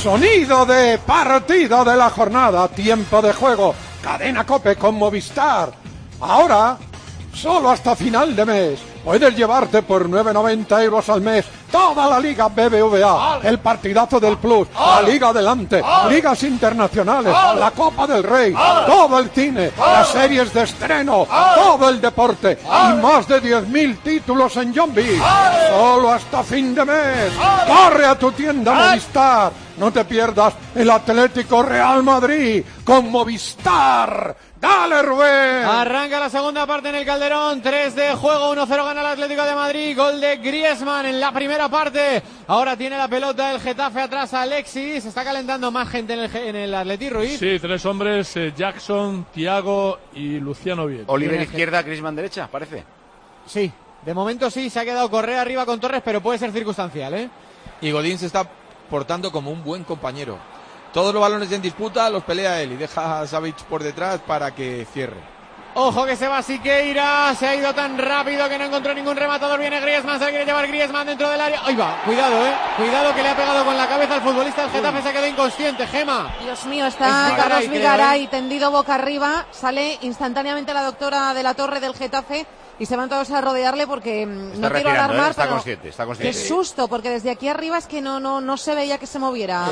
Sonido de partido de la jornada, tiempo de juego, Cadena COPE con Movistar. Ahora, solo hasta final de mes, puedes llevarte por 9,90 € al mes toda la Liga BBVA, el partidazo del Plus, la Liga Adelante, ligas internacionales, la Copa del Rey, todo el cine, las series de estreno, todo el deporte y más de 10.000 títulos en Yombi. Solo hasta fin de mes. Corre a tu tienda Movistar. No te pierdas el Atlético Real Madrid con Movistar. ¡Dale, Rubén! Arranca la segunda parte en el Calderón. 3 de juego, 1-0 gana el Atlético de Madrid. Gol de Griezmann en la primera parte. Ahora tiene la pelota el Getafe atrás. Alexis. Está calentando más gente en el Atleti, Ruiz. Sí, 3 hombres. Jackson, Thiago y Luciano Viet. Oliver izquierda, Griezmann derecha, parece. Sí, de momento sí. Se ha quedado Correa arriba con Torres, pero puede ser circunstancial, ¿eh? Y Godín se está portando como un buen compañero. Todos los balones en disputa los pelea él y deja a Savic por detrás para que cierre. Ojo que se va Siqueira, se ha ido tan rápido que no encontró ningún rematador. Viene Griezmann, se quiere llevar Griezmann dentro del área. Ahí va, cuidado, cuidado que le ha pegado con la cabeza al futbolista del Getafe, se ha quedado inconsciente. Gema. Dios mío, está Carlos Vigaray tendido boca arriba, sale instantáneamente la doctora de la Torre del Getafe y se van todos a rodearle porque está no quiero alarmar, está pero consciente. qué susto, porque desde aquí arriba es que no se veía que se moviera.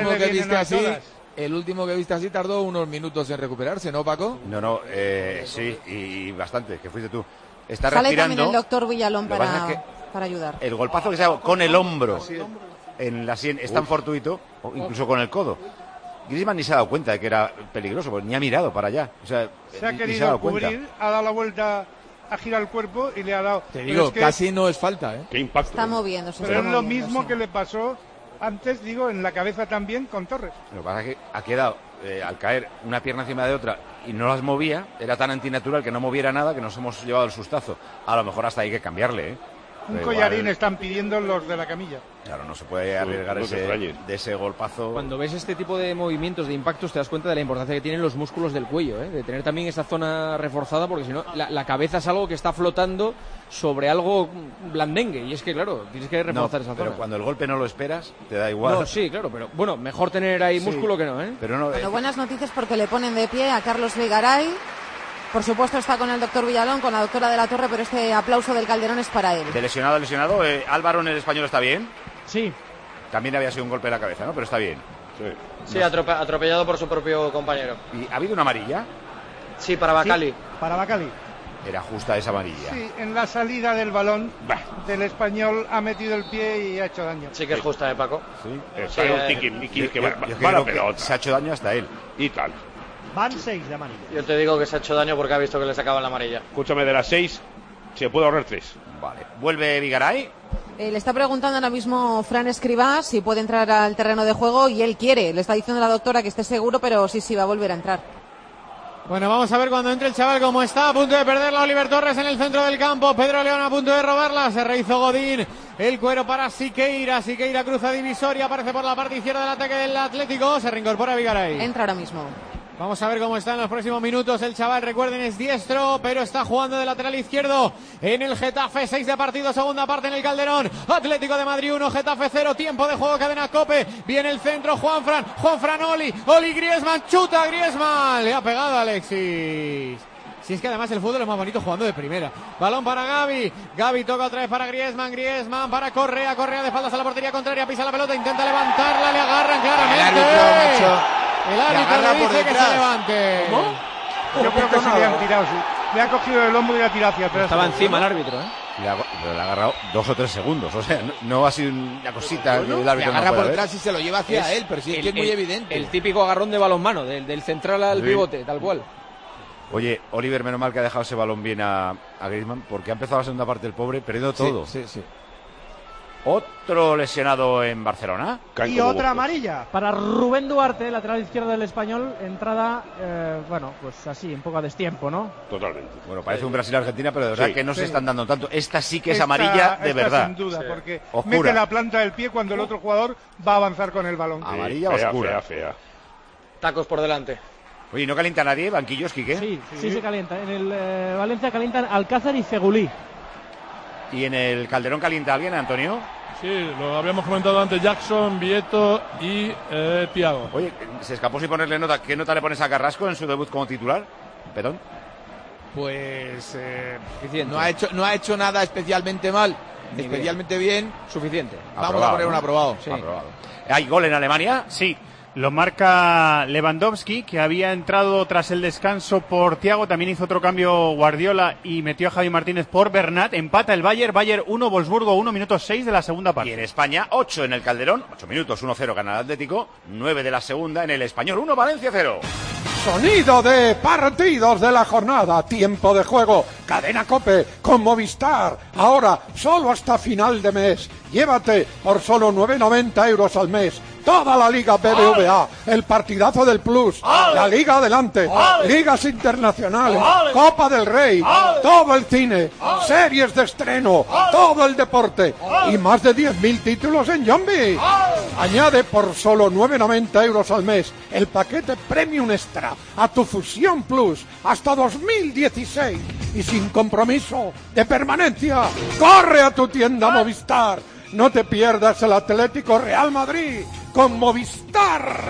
El último que viste así tardó unos minutos en recuperarse, ¿no, Paco? No, sí, y bastante, que fuiste tú. Está Sale respirando. También el doctor Villalón para ayudar. El golpazo que se ha dado con el hombro en la sien es tan fortuito, o incluso con el codo. Griezmann ni se ha dado cuenta de que era peligroso, pues ni ha mirado para allá. O sea, se ha querido cubrir, ha dado la vuelta, ha girado el cuerpo y le ha dado. Te digo, casi no es falta, ¿eh? Qué impacto. Está moviéndose. Pero es lo mismo que le pasó antes, digo, en la cabeza también con Torres. Lo que pasa es que ha quedado, al caer una pierna encima de otra y no las movía, era tan antinatural que no moviera nada que nos hemos llevado el sustazo. A lo mejor hasta hay que cambiarle, ¿eh? Un collarín están pidiendo los de la camilla. Claro, no se puede arriesgar de ese golpazo. Cuando ves este tipo de movimientos, de impactos, te das cuenta de la importancia que tienen los músculos del cuello, de tener también esa zona reforzada, porque si no, la cabeza es algo que está flotando sobre algo blandengue, y es que, claro, tienes que reforzar esa zona. Pero cuando el golpe no lo esperas, te da igual. No, sí, claro, pero bueno, mejor tener ahí músculo que no, ¿eh? Pero no, bueno, buenas noticias porque le ponen de pie a Carlos Vigaray. Por supuesto está con el doctor Villalón, con la doctora de la Torre, pero este aplauso del Calderón es para él. De lesionado. Álvaro en el Español está bien. Sí. También había sido un golpe en la cabeza, ¿no? Pero está bien. Sí, atropellado por su propio compañero. ¿Y ha habido una amarilla? Sí, para Bacali. Sí, para Bacali. Era justa esa amarilla. Sí, en la salida del balón del Español ha metido el pie y ha hecho daño. Sí que es justa, Paco. Sí. Está un tiki que va la pelota. Se ha hecho daño hasta él. Y tal. Van 6 de amarilla. Yo te digo que se ha hecho daño porque ha visto que le sacaban la amarilla. Escúchame, de las 6 se puede ahorrar 3. Vale. ¿Vuelve Vigaray? Le está preguntando ahora mismo Fran Escribá si puede entrar al terreno de juego y él quiere. Le está diciendo a la doctora que esté seguro, pero sí va a volver a entrar. Bueno, vamos a ver cuando entre el chaval cómo está. A punto de perderla Oliver Torres en el centro del campo. Pedro León a punto de robarla. Se rehizo Godín. El cuero para Siqueira. Siqueira cruza divisoria. Aparece por la parte izquierda del ataque del Atlético. Se reincorpora Vigaray. Entra ahora mismo. Vamos a ver cómo está en los próximos minutos el chaval. Recuerden, es diestro, pero está jugando de lateral izquierdo en el Getafe. 6 de partido, segunda parte en el Calderón. Atlético de Madrid 1, Getafe 0. Tiempo de juego, cadena COPE. Viene el centro, Juanfran Oli Griezmann, chuta Griezmann. Le ha pegado a Alexis. Si es que además el fútbol es más bonito jugando de primera. Balón para Gavi toca otra vez para Griezmann para Correa de espaldas a la portería contraria, pisa la pelota, intenta levantarla, le agarran claramente. El árbitro le dice que se levante. ¿Cómo? Yo creo que sí le han tirado, sí. Le ha cogido el hombro y le ha tirado hacia atrás. Estaba encima el árbitro, Pero le ha agarrado 2 o 3 segundos, o sea, no ha sido una cosita que el árbitro le agarra no por detrás y se lo lleva hacia él, pero sí es que es muy evidente. El típico agarrón de balonmano, del central al pivote, tal cual. Oye, Oliver, menos mal que ha dejado ese balón bien a Griezmann, porque ha empezado la segunda parte el pobre, perdiendo todo. Sí. Otro lesionado en Barcelona. Y otra amarilla. Para Rubén Duarte, lateral izquierdo del Español, entrada, pues así, un poco a destiempo, ¿no? Totalmente. Bueno, parece un Brasil-Argentina, pero de verdad que no se están dando tanto. Esta sí que es amarilla de verdad. Sin duda, porque oscura. Mete la planta del pie cuando el otro jugador va a avanzar con el balón. Amarilla oscura. Fea. Tacos por delante. Oye, ¿no calienta nadie? ¿Banquillos, Quique? Sí se calienta. En el Valencia calientan Alcázar y Fegulí. ¿Y en el Calderón calienta alguien, Antonio? Sí, lo habíamos comentado antes, Jackson, Vieto y Thiago. Oye, se escapó sin ponerle nota. ¿Qué nota le pones a Carrasco en su debut como titular? Perdón. Pues no ha hecho nada especialmente mal, especialmente bien. Suficiente. Vamos a poner un aprobado. Sí. Aprobado. ¿Hay gol en Alemania? Sí. Lo marca Lewandowski, que había entrado tras el descanso por Thiago. También hizo otro cambio Guardiola y metió a Javi Martínez por Bernat. Empata el Bayern 1, Wolfsburgo 1, minuto 6 de la segunda parte. Y en España, 8 en el Calderón, 8 minutos, 1-0 gana el Atlético, 9 de la segunda en el Español 1, Valencia 0. Sonido de partidos de la jornada, tiempo de juego, Cadena COPE con Movistar. Ahora, solo hasta final de mes. Llévate por solo 9,90 euros al mes toda la Liga BBVA, el partidazo del Plus, la Liga Adelante, ligas internacionales, Copa del Rey, todo el cine, series de estreno, todo el deporte y más de 10.000 títulos en Yombi. Añade por solo 9,90 euros al mes el paquete Premium Extra a tu Fusión Plus hasta 2016 y sin compromiso de permanencia. ¡Corre a tu tienda Movistar! No te pierdas el Atlético Real Madrid con Movistar.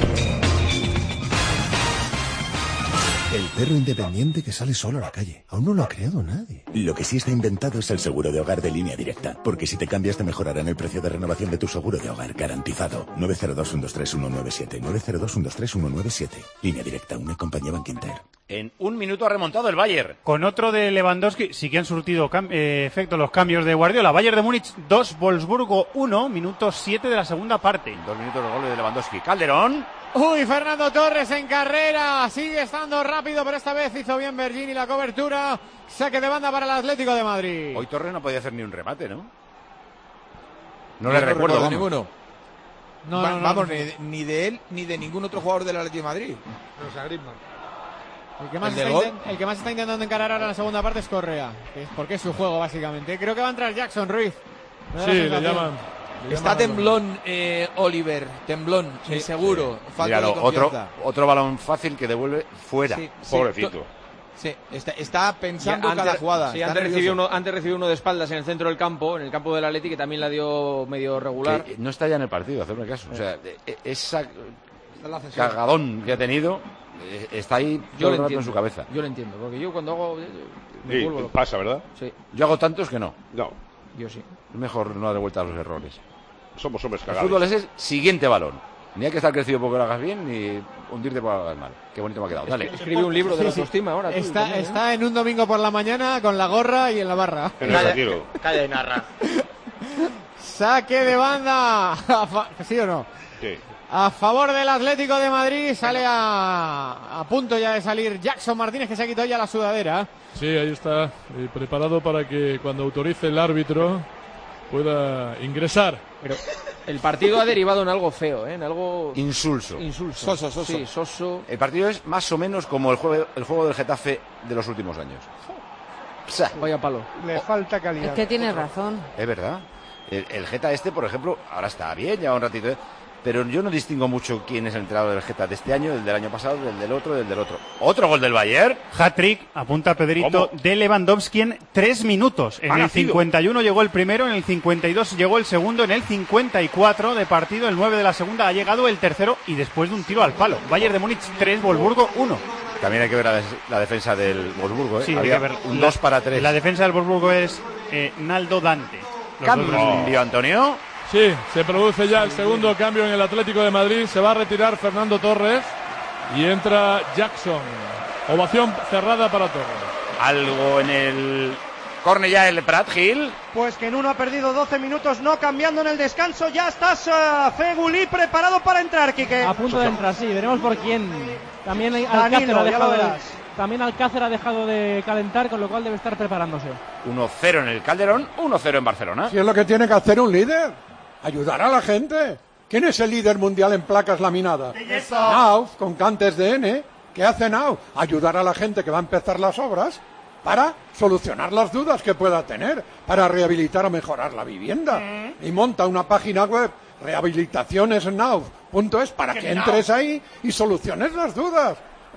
El perro independiente que sale solo a la calle. Aún no lo ha creado nadie. Lo que sí está inventado es el seguro de hogar de Línea Directa. Porque si te cambias te mejorarán el precio de renovación de tu seguro de hogar. Garantizado. 902-123-197. 902-123-197. Línea Directa, una compañía Bankinter. En un minuto ha remontado el Bayern. Con otro de Lewandowski, sí que han surtido efecto los cambios de Guardiola. Bayern de Múnich 2, Wolfsburgo 1, minuto 7 de la segunda parte. 2 minutos de gol de Lewandowski. Calderón. Uy, Fernando Torres en carrera, sigue estando rápido, pero esta vez hizo bien Bergini la cobertura. Saque de banda para el Atlético de Madrid. Hoy Torres no podía hacer ni un remate, ¿no? No le recuerdo ninguno. No. Ni de él ni de ningún otro jugador del Atlético de Madrid. El que más está intentando encarar ahora en la segunda parte es Correa, porque es su juego básicamente. Creo que va a entrar Jackson Ruiz. Sí, le llaman. Está temblón, Oliver, temblón, inseguro, falta de confianza. Otro balón fácil que devuelve fuera. Pobrecito. Sí, está pensando cada jugada. Sí, antes recibió uno de espaldas en el centro del campo, en el campo del Atleti, que también la dio medio regular. Que no está ya en el partido, hacerme caso. O sea, esa cagadón que ha tenido está ahí todo el rato en su cabeza. Yo lo entiendo, porque yo cuando hago... Sí, pasa, ¿verdad? Sí. Yo hago tantos que no. No. Yo sí. Es mejor no dar vuelta a los errores. Somos hombres cagados. El fútbol es el siguiente balón. Ni hay que estar crecido porque lo hagas bien, ni hundirte porque lo hagas mal. Qué bonito me ha quedado. Dale. Escribe un libro de la autoestima ahora. Está en un domingo por la mañana con la gorra y en la barra. Calla y narra. Saque de banda. ¿Sí o no? Sí. A favor del Atlético de Madrid. Sale a punto ya de salir Jackson Martínez, que se ha quitado ya la sudadera. Sí, ahí está, preparado para que cuando autorice el árbitro pueda ingresar. Pero el partido ha derivado en algo feo, en algo... Insulso. Soso. Sí, soso. El partido es más o menos como el juego del Getafe de los últimos años. Vaya palo. Le falta calidad. Es que tienes razón. Es verdad. El Geta por ejemplo, ahora está bien, lleva un ratito, pero yo no distingo mucho quién es el entrenador del Geta de este año, el del año pasado, del otro. ¿Otro gol del Bayern? Hat-trick, apunta Pedrito, de Lewandowski en 3 minutos. En el 51 llegó el primero, en el 52 llegó el segundo, en el 54 de partido, el 9 de la segunda ha llegado el tercero y después de un tiro al palo. Bayern de Múnich 3, Wolfsburgo 1. También hay que ver la defensa del Wolfsburgo, ¿eh? Sí, había hay que ver. Un 2-3. La defensa del Wolfsburgo es Naldo Dante. ¿Cambio, Antonio? Sí, se produce ya el segundo cambio en el Atlético de Madrid. Se va a retirar Fernando Torres y entra Jackson. Ovación cerrada para Torres. Algo en el córner ya el Prat Gil. Pues que en uno ha perdido 12 minutos, no cambiando en el descanso. Ya estás Feguli preparado para entrar, Quique. A punto de entrar, sí, veremos por quién. También Alcácer ha dejado de calentar, con lo cual debe estar preparándose. 1-0 en el Calderón, 1-0 en Barcelona. Si es lo que tiene que hacer un líder, ayudar a la gente. ¿Quién es el líder mundial en placas laminadas? Nauf, con cantes de N. ¿Qué hace Nauf? Ayudar a la gente que va a empezar las obras para solucionar las dudas que pueda tener, para rehabilitar o mejorar la vivienda. Y monta una página web, rehabilitacionesnauf.es, para que entres ahí y soluciones las dudas.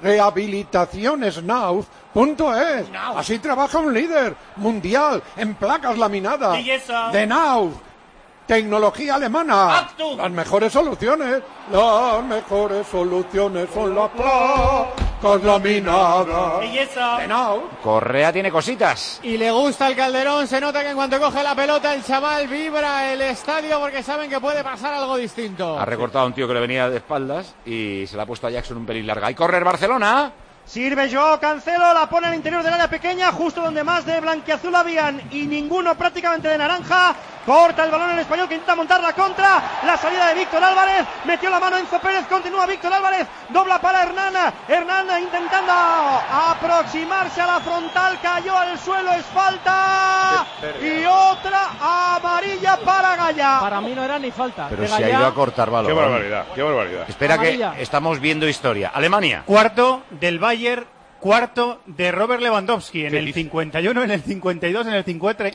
Rehabilitacionesnauf.es. Así trabaja un líder mundial en placas laminadas de Nauf. Tecnología alemana. Las mejores soluciones. Las mejores soluciones son las placas laminadas. Belleza. Correa tiene cositas. Y le gusta el Calderón, se nota que en cuanto coge la pelota el chaval vibra el estadio porque saben que puede pasar algo distinto. Ha recortado a un tío que le venía de espaldas y se le ha puesto a Jackson un pelín larga. Y correr Barcelona. Sirve Joao Cancelo, la pone al interior del área pequeña, justo donde más de blanquiazul habían y ninguno prácticamente de naranja. Corta el balón el español que intenta montar la contra. La salida de Víctor Álvarez. Metió la mano Enzo Pérez. Continúa Víctor Álvarez. Dobla para Hernán. Hernán intentando aproximarse a la frontal. Cayó al suelo. Es falta. Y otra amarilla para Gallá. Para mí no era ni falta. Pero se ha ido a cortar balón. Qué barbaridad, qué barbaridad. Espera Amarilla. que estamos viendo historia. Alemania. Cuarto del Bayern, cuarto de Robert Lewandowski en el 51, en el 52, en el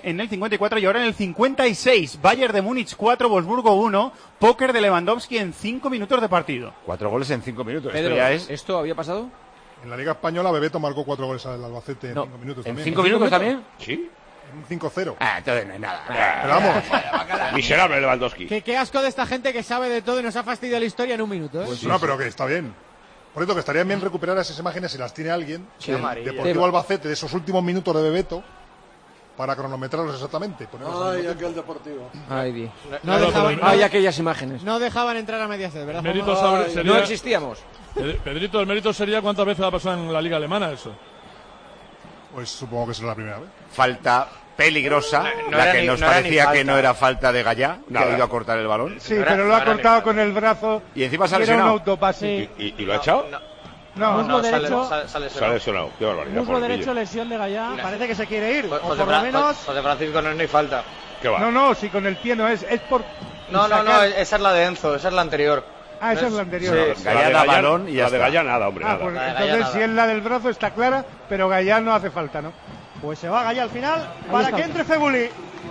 54 y ahora en el 56. Bayern de Múnich 4, Wolfsburgo 1. Póker de Lewandowski en 5 minutos de partido. 4 goles en 5 minutos. Pedro, Esto ya es... ¿esto había pasado? En la Liga Española, Bebeto marcó 4 goles al Albacete en 5 minutos. ¿En también. 5 minutos también? Sí. En 5-0. Ah, entonces no hay nada. Pero vamos. Miserable Lewandowski. Qué asco de esta gente que sabe de todo y nos ha fastidiado la historia en un minuto, ¿eh? Pues no, pero que está bien. Por cierto, que estaría bien recuperar esas imágenes si las tiene alguien. Sí, Deportivo Albacete, de esos últimos minutos de Bebeto, para cronometrarlos exactamente. Ay, aquel Deportivo. Ay, Dios. No dejaban, Hay aquellas imágenes. no dejaban entrar a Mediaset, ¿verdad? Mérito Juanma? sería... No existíamos. Pedrito, el mérito sería cuántas veces ha pasado en la Liga Alemana eso. Pues supongo que será la primera vez. Falta peligrosa, No la era que ni- nos no era ni parecía que falta. no era falta de Gallá, que Nada. ha ido a cortar el balón. Sí, No era- pero lo no ha era cortado legal. con el brazo. Y encima se ha Era un lesionado. autopase. ¿Y lo ha echado? No, muslo sale- derecho, sale Se ha lesionado. lesionado. Qué barbaridad. muslo pobrecillo. derecho, lesión de Gallá. Parece que se quiere ir. O José por lo menos. José Francisco no es ni falta. ¿Qué va? No, si con el pie no es por. No, sacar- esa es la de Enzo, esa es la anterior. Ah, esa es la anterior. Sí. Gallá da balón y ya La de está. Gallá nada, hombre, Ah, nada. pues Gallá entonces nada. si es la del brazo está clara, pero Gallá no hace falta, ¿no? Pues se va Gallá al final para está. que entre Febuli.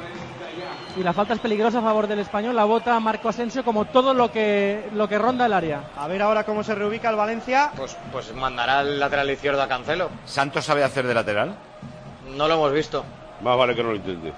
Y la falta es peligrosa a favor del español. La bota Marco Asensio como todo lo que ronda el área. A ver ahora cómo se reubica el Valencia. Pues mandará el lateral izquierdo a Cancelo. ¿Santos sabe hacer de lateral? No lo hemos visto. Más vale que no lo intente.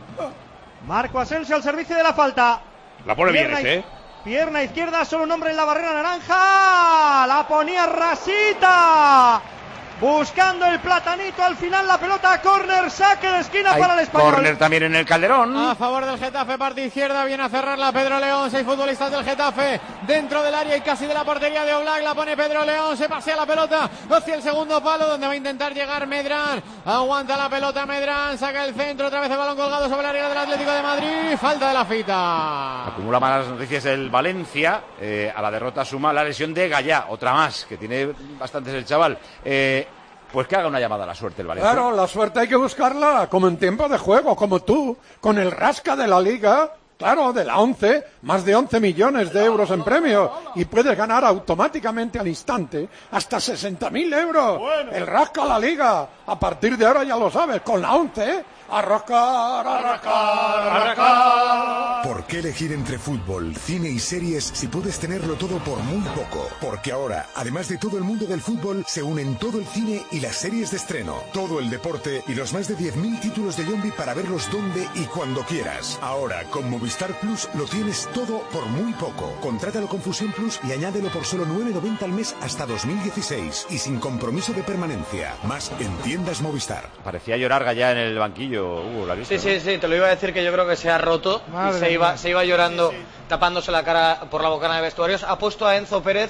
Marco Asensio al servicio de la falta. La pone bien Pierna ese, ¿eh? Pierna izquierda, solo un hombre en la barrera naranja. La ponía Rasita. Buscando el platanito al final, la pelota, córner, saque de esquina Hay para el español. córner también en el Calderón. A favor del Getafe, parte izquierda, viene a cerrarla Pedro León, 6 futbolistas del Getafe dentro del área y casi de la portería de Oblak, la pone Pedro León, se pasea la pelota hacia el segundo palo donde va a intentar llegar Medrán, aguanta la pelota Medrán, saca el centro, otra vez el balón colgado sobre la área del Atlético de Madrid, falta de la fita. Acumula malas noticias el Valencia, a la derrota suma la lesión de Gallá, otra más, que tiene bastantes el chaval. Pues que haga una llamada a la suerte el Valencia. Claro, la suerte hay que buscarla como en tiempo de juego, como tú, con el rasca de la Liga. Claro, de la 11, más de 11 millones de euros en premios. Y puedes ganar automáticamente al instante hasta 60.000 euros. El rasca la Liga. A partir de ahora ya lo sabes, con la 11, arrascar, arrascar, arrascar. ¿Por qué elegir entre fútbol, cine y series si puedes tenerlo todo por muy poco? Porque ahora, además de todo el mundo del fútbol, se unen todo el cine y las series de estreno, todo el deporte y los más de 10.000 títulos de Yombi para verlos donde y cuando quieras. Ahora, con Movistar Plus, lo tienes todo por muy poco. Contrátalo con Fusión Plus y añádelo por solo 9,90 al mes hasta 2016 y sin compromiso de permanencia. Más en tiendas Movistar. Parecía llorar Gallá en el banquillo, Hugo, ¿la viste? Sí, te lo iba a decir que yo creo que se ha roto Madre y mía. se iba llorando, tapándose la cara por la bocana de vestuarios. Ha puesto a Enzo Pérez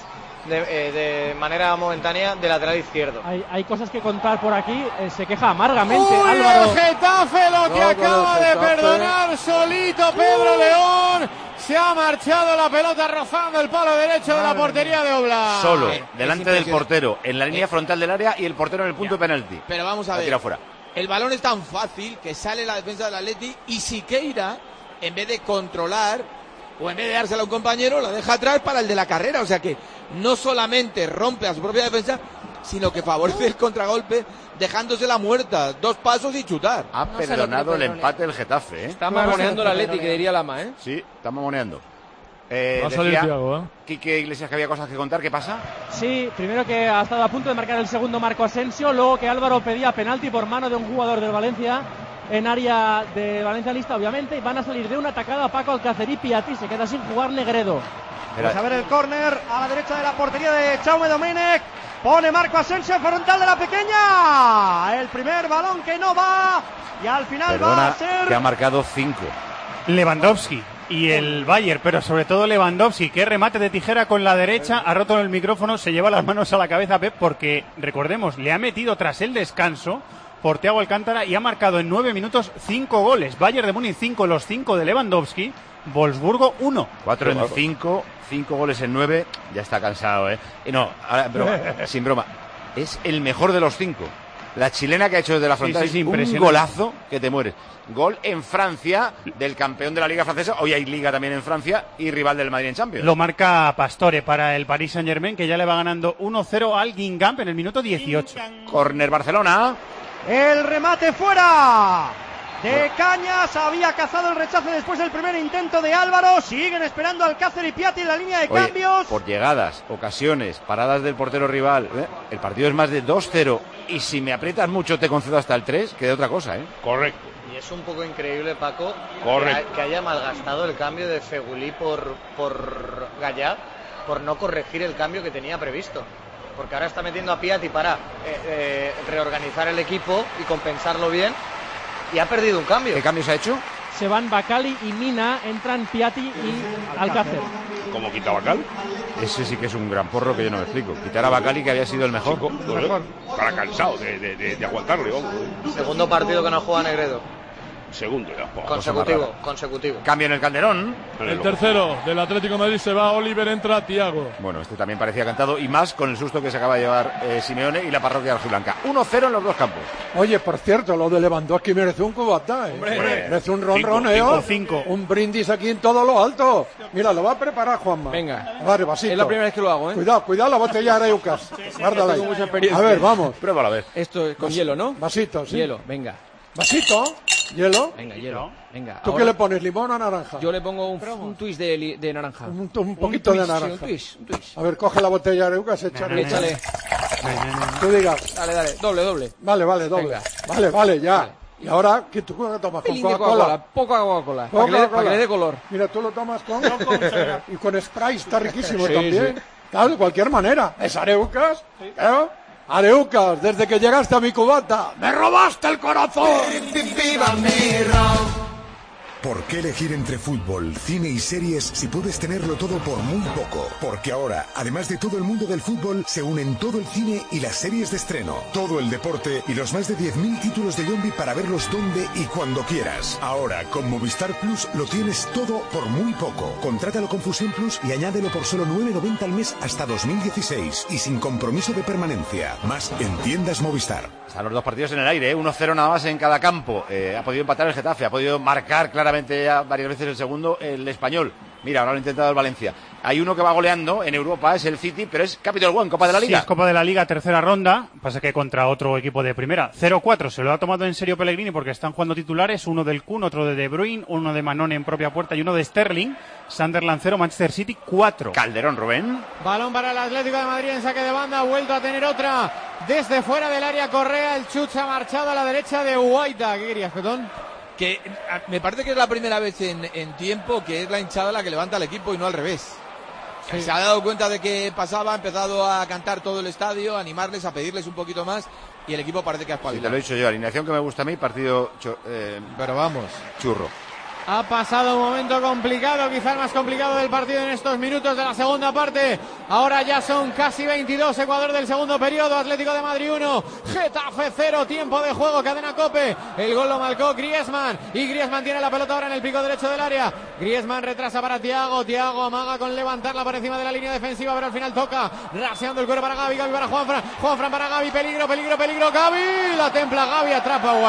de manera momentánea de lateral izquierdo. Hay cosas que contar por aquí. Se queja amargamente Uy, Álvaro. el Getafe lo que No, acaba el de Getafe. perdonar solito Pedro León. Se ha marchado la pelota rozando el palo derecho de la portería de Oblak. Solo, delante del impresionante. portero, en la línea frontal del área y el portero en el punto de penalti. Pero vamos a La ver. tira fuera. El balón es tan fácil que sale la defensa del Atleti y Siqueira, en vez de controlar o en vez de dársela a un compañero, la deja atrás para el de la carrera. O sea que no solamente rompe a su propia defensa, sino que favorece el contragolpe dejándosela muerta. 2 pasos y chutar. Ha perdonado el empate del Getafe, ¿eh? Está mamoneando el Atleti, que diría Lama, ¿eh? Sí, está mamoneando. Va a salir Thiago, ¿eh? Quique Iglesias que había cosas que contar, ¿qué pasa? Sí, primero que ha estado a punto de marcar el segundo Marco Asensio, luego que Álvaro pedía penalti por mano de un jugador del Valencia en área de valencianista, obviamente, y van a salir de una atacada Paco Alcácer y Piatti, se queda sin jugar Negredo. Vamos a ver el córner a la derecha de la portería de Jaume Domènech. Pone Marco Asensio frontal de la pequeña. El primer balón que no va y al final va a ser... que ha marcado 5. Lewandowski y el Bayern, pero sobre todo Lewandowski, que remate de tijera con la derecha, ha roto el micrófono, se lleva las manos a la cabeza Pep, porque recordemos, le ha metido tras el descanso por Thiago Alcántara y ha marcado en 9 minutos 5 goles. Bayern de Múnich 5, los 5 de Lewandowski, Wolfsburgo 1. 4 en 5, 5 goles en 9, ya está cansado, ¿eh? Y no, ahora, sin broma, es el mejor de los 5. La chilena que ha hecho desde la frontal es un golazo que te mueres. Gol en Francia del campeón de la Liga Francesa. Hoy hay Liga también en Francia y rival del Madrid en Champions. Lo marca Pastore para el Paris Saint-Germain, que ya le va ganando 1-0 al Guingamp en el minuto 18. Corner Barcelona. El remate fuera de Cañas. Había cazado el rechace después del primer intento de Álvaro. Siguen esperando Alcácer y Piatti en la línea de cambios. Por llegadas, ocasiones, paradas del portero rival. El partido es más de 2-0. Y si me aprietas mucho te concedo hasta el 3, que de otra cosa, ¿eh? Correcto. Y es un poco increíble, Paco, Correcto. que haya malgastado el cambio de Fegulí por Gallá, por no corregir el cambio que tenía previsto. Porque ahora está metiendo a Piatti para reorganizar el equipo y compensarlo bien. Y ha perdido un cambio. ¿Qué cambios ha hecho? Se van Bacali y Mina, entran Piatti y Alcácer. ¿Cómo quita Bacal? Ese sí que es un gran porro que yo no me explico. Quitar a Bacali, que había sido el mejor. Para cansado de aguantarle. Segundo partido que no juega Negredo. Segundo ya. Consecutivo. Cambio en el Calderón. El tercero del Atlético de Madrid se va Oliver, entra Thiago. Bueno, este también parecía cantado y más con el susto que se acaba de llevar Simeone y la parroquia rojiblanca. 1-0 en los dos campos. Oye, por cierto, lo de Lewandowski merece un cubata, ¿eh? Merece un ronroneo. 5. Un brindis aquí en todo lo alto. Mira, lo va a preparar Juanma. Venga. Vale, vasito. Es la primera vez que lo hago, ¿eh? Cuidado la botella de Areucas. Guárdala ahí. Tengo mucha experiencia. A ver, vamos. Pruébalo a ver. Esto es con hielo, ¿no? Vasito, sí. Hielo, venga. Vasito, hielo. Venga, hielo. Venga. ¿Tú qué le pones, limón o naranja? Yo le pongo un twist de naranja. Un poquito de naranja. Sí, un twist. A ver, coge la botella de Areucas, échale. Échale. Tú digas. Dale, doble. Vale, doble. Venga. Vale, ya. Vale. Y ahora, ¿qué tú tomas? ¿Con Coca-Cola? Poca Coca-Cola. Para que le dé color. Mira, tú lo tomas con... y con Sprite, está riquísimo también. Claro, de cualquier manera. ¿Es Areucas? ¿Eh? Areucas, desde que llegaste a mi cubata, ¡me robaste el corazón! ¿Por qué elegir entre fútbol, cine y series si puedes tenerlo todo por muy poco? Porque ahora, además de todo el mundo del fútbol, se unen todo el cine y las series de estreno, todo el deporte y los más de 10.000 títulos de Yombi para verlos donde y cuando quieras. Ahora, con Movistar Plus, lo tienes todo por muy poco. Contrátalo con Fusión Plus y añádelo por solo 9,90 al mes hasta 2016 y sin compromiso de permanencia. Más en tiendas Movistar. Están los dos partidos en el aire, 1-0 nada más en cada campo. Ha podido empatar el Getafe, ha podido marcar claramente ya varias veces el segundo el Español. Mira, ahora lo ha intentado el Valencia. Hay uno que va goleando en Europa, es el City, pero es Capital One, Copa de la Liga. Sí, es Copa de la Liga, tercera ronda. Pasa que contra otro equipo de primera. 0-4, se lo ha tomado en serio Pellegrini porque están jugando titulares. Uno del Kun, otro de De Bruyne, uno de Manone en propia puerta y uno de Sterling. Sunderland 0, Manchester City 4. Calderón, Rubén. Balón para el Atlético de Madrid en saque de banda. Ha vuelto a tener otra desde fuera del área. Correa, el Chuch ha marchado a la derecha de Guaita. ¿Qué querías, Petón? Que me parece que es la primera vez en tiempo que es la hinchada la que levanta al equipo y no al revés. Sí. Se ha dado cuenta de que pasaba, ha empezado a cantar todo el estadio, a animarles, a pedirles un poquito más y el equipo parece que ha espabilado. Sí, te lo he dicho yo, alineación que me gusta a mí, partido pero vamos, churro. Ha pasado un momento complicado, quizá el más complicado del partido en estos minutos de la segunda parte. Ahora ya son casi 22, Ecuador del segundo periodo. Atlético de Madrid 1, Getafe 0, tiempo de juego, cadena COPE. El gol lo marcó Griezmann y Griezmann tiene la pelota ahora en el pico derecho del área. Griezmann retrasa para Thiago, Thiago amaga con levantarla por encima de la línea defensiva, pero al final toca, raseando el cuero para Gavi, Gavi para Juanfran para Gavi, peligro, Gavi, la templa Gavi, atrapa a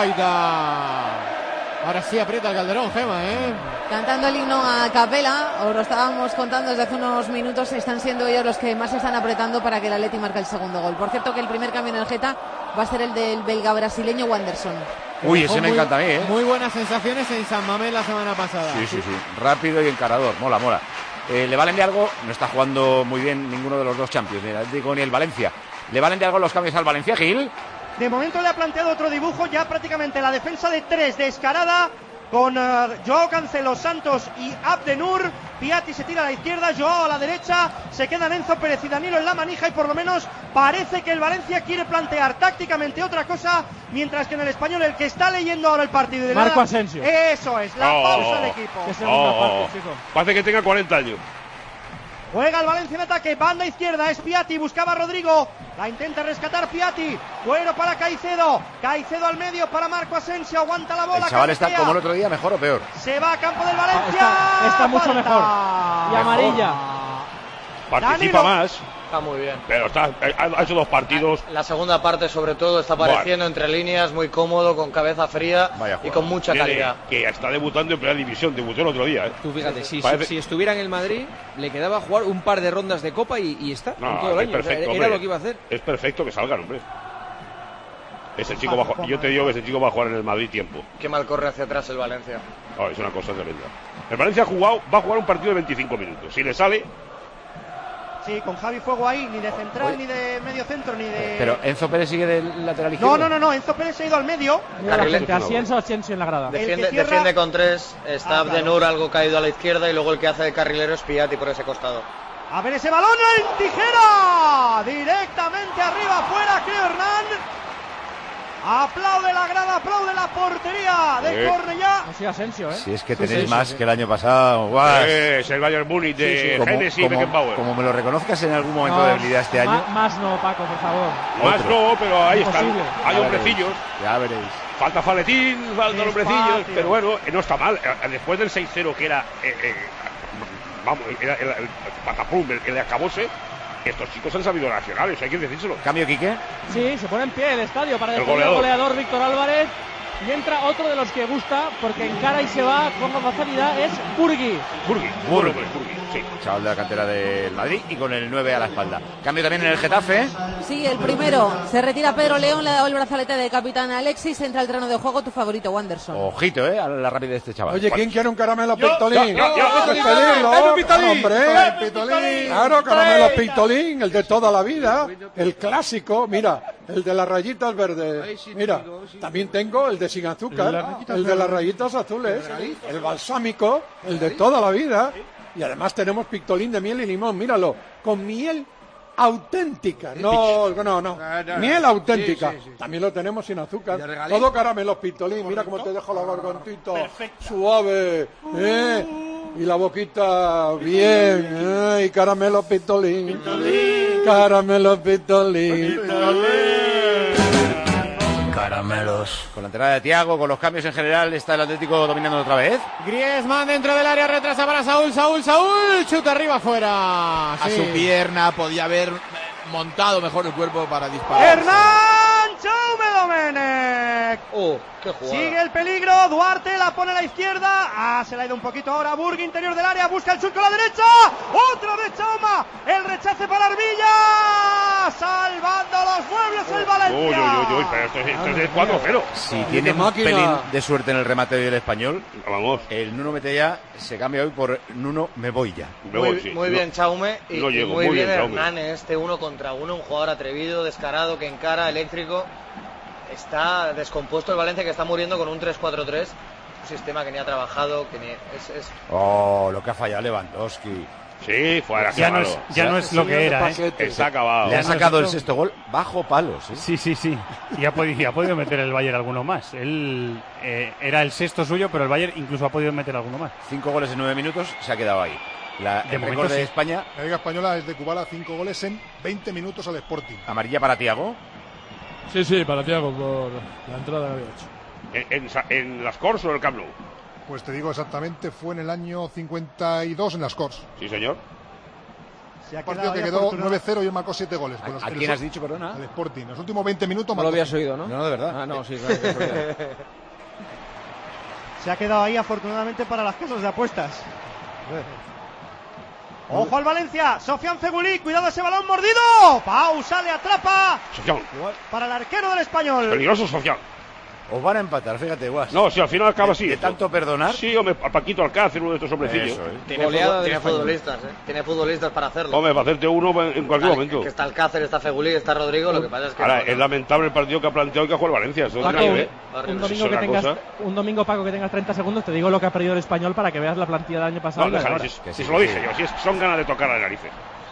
Guaita. Ahora sí aprieta el Calderón, Gema, Cantando el himno a capela, os lo estábamos contando desde hace unos minutos, están siendo ellos los que más se están apretando para que el Atleti marque el segundo gol. Por cierto que el primer cambio en el Geta va a ser el del belga brasileño Wanderson. Uy, ese me encanta a mí, Muy buenas sensaciones en San Mamés la semana pasada. Sí. Rápido y encarador, mola. ¿Le valen de algo? No está jugando muy bien ninguno de los dos Champions, ni el Atlético ni el Valencia. ¿Le valen de algo los cambios al Valencia, Gil? De momento le ha planteado otro dibujo, ya prácticamente la defensa de 3 descarada, con Joao Cancelo, Santos y Abdenur. Piatti se tira a la izquierda, Joao a la derecha, se quedan Enzo Pérez y Danilo en la manija, y por lo menos parece que el Valencia quiere plantear tácticamente otra cosa, mientras que en el Español el que está leyendo ahora el partido de Marco Asensio. Eso es, la pausa del equipo. Parece que tenga 40 años. Juega el Valencia en ataque, banda izquierda, es Piatti, buscaba a Rodrigo, la intenta rescatar Piatti, Cuero para Caicedo, Caicedo al medio para Marco Asensio, aguanta la bola. El chaval está como el otro día, ¿mejor o peor? Se va a campo del Valencia. Está mucho mejor. Y amarilla. Participa más. Está muy bien. Pero ha hecho 2 partidos. La segunda parte, sobre todo, está apareciendo entre líneas, muy cómodo, con cabeza fría y con mucha calidad. Que está debutando en primera división, debutó el otro día. Tú fíjate, si estuviera en el Madrid, le quedaba jugar un par de rondas de Copa y está en todo el año. Perfecto, era lo que iba a hacer. Es perfecto que salgan, hombre. Ese chico yo te digo que ese chico va a jugar en el Madrid tiempo. Qué mal corre hacia atrás el Valencia. Es una cosa tremenda. El Valencia va a jugar un partido de 25 minutos. Si le sale... Sí, con Javi Fuego ahí, ni de central, ni de medio centro, ni de... Pero Enzo Pérez sigue del lateral izquierdo. No, Enzo Pérez se ha ido al medio. Asensio en la grada. Defiende con 3, está Abdenur algo caído a la izquierda, y luego el que hace de carrilero es Piatti por ese costado. A ver ese balón en tijera, directamente arriba, afuera, creo Hernán. Aplaude la grada, aplaude la portería de Cornellá. Sí, Asensio, Si es que tenéis más que el año pasado. Es el Bayern Múnich de Hennessy y Beckenbauer. Como me lo reconozcas en algún momento de debilidad este año. Más no, Paco, por favor. Más no, pero ahí están. Hay hombrecillos. Ya veréis. Falta Faletín, faltan hombrecillos. Pero bueno, no está mal. Después del 6-0 que era... era el patapum, el acabose. Estos chicos han sabido nacionales, hay que decírselo. ¿Cambio, Quique? Sí, se pone en pie el estadio para despedir al goleador Víctor Álvarez. Y entra otro de los que gusta, porque encara y se va con facilidad, es Burgui. Burgui, sí. Chaval de la cantera del Madrid y con el 9 a la espalda. Cambio también en el Getafe. Sí, el primero. Se retira Pedro León, le da el brazalete de capitán a Alexis, entra al terreno de juego tu favorito, Wanderson. Ojito, a la rapidez de este chaval. Oye, ¿quién quiere un caramelo Pictolín? Pictolín. Claro, caramelo Pictolín, el de toda la vida, el clásico, mira, el de las rayitas verdes. Mira, también tengo el de sin azúcar, el de las rayitas azules, el balsámico, el de toda la vida. Y además tenemos Pictolín de miel y limón, míralo, con miel auténtica. No. Miel auténtica. Sí. También lo tenemos sin azúcar. Todo caramelo Pictolín. Mira cómo te dejo la gargantita suave. Y la boquita bien. Y caramelo Pictolín. Caramelo Pictolín. Caramelos. Con la entrada de Thiago, con los cambios en general, está el Atlético dominando otra vez. Griezmann dentro del área, retrasa para Saúl, chuta arriba afuera. A su pierna, podía haber montado mejor el cuerpo para disparar. Hernán Jaume Domenech. Qué jugada. Sigue el peligro, Duarte la pone a la izquierda. Se la ha ido un poquito ahora, Burgui interior del área, busca el surco a la derecha. Otra vez Chauma, el rechace para Arvilla, salvando los muebles el Valencia. Pero esto es 4-0. Si tiene un pelín de suerte en el remate del Español, vamos. El Nuno Metella se cambia hoy por Nuno me voy ya. Muy bien Chaume y muy bien Hernán, este 1 contra 1, un jugador atrevido, descarado, que encara, eléctrico. Está descompuesto el Valencia, que está muriendo con un 3-4-3, un sistema que ni ha trabajado, que ni es... lo que ha fallado Lewandowski. Sí, fuera. Ya no es lo que era, Está acabado. Le ha sacado el sexto gol bajo palos. Sí. Y ha podido meter el Bayern alguno más. Él era el sexto suyo, pero el Bayern incluso ha podido meter alguno más. 5 goles en 9 minutos, se ha quedado ahí. El récord de España. La Liga Española es de Kubala, 5 goles en 20 minutos al Sporting. Amarilla para Thiago. Sí, para Thiago por la entrada que había hecho. ¿En las Corts o en el Camp Nou? Pues te digo exactamente, fue en el año 52 en las Corts. Sí, señor. Un partido que quedó 9-0 y él marcó 7 goles. ¿A quién has dicho, perdona? El Sporting. Los últimos 20 minutos... No lo habías oído, ¿no? No, de verdad. No, sí, claro. Se ha quedado ahí afortunadamente para las casas de apuestas. Ojo al Valencia, Sofian Fegulí, cuidado ese balón mordido. Pau sale, atrapa. Sofian. Para el arquero del Español. Peligroso Sofian. Os van a empatar, fíjate, Guas. No, si al final acaba así. ¿De tanto perdonar? Sí, hombre, a Paquito Alcácer, uno de estos hombrecillos. Tiene futbolistas, ¿eh? Tiene futbolistas para hacerlo. Hombre, para hacerte uno en cualquier momento. Que está Alcácer, está Fegulí, está Rodrigo, lo que pasa es que... Ahora, es lamentable el partido que ha planteado y que ha jugado el Valencia. Eso Paco, un domingo, Paco, que tengas 30 segundos, te digo lo que ha perdido el Español para que veas la plantilla del año pasado. No, si se lo dije yo, si son ganas de tocar a las narices.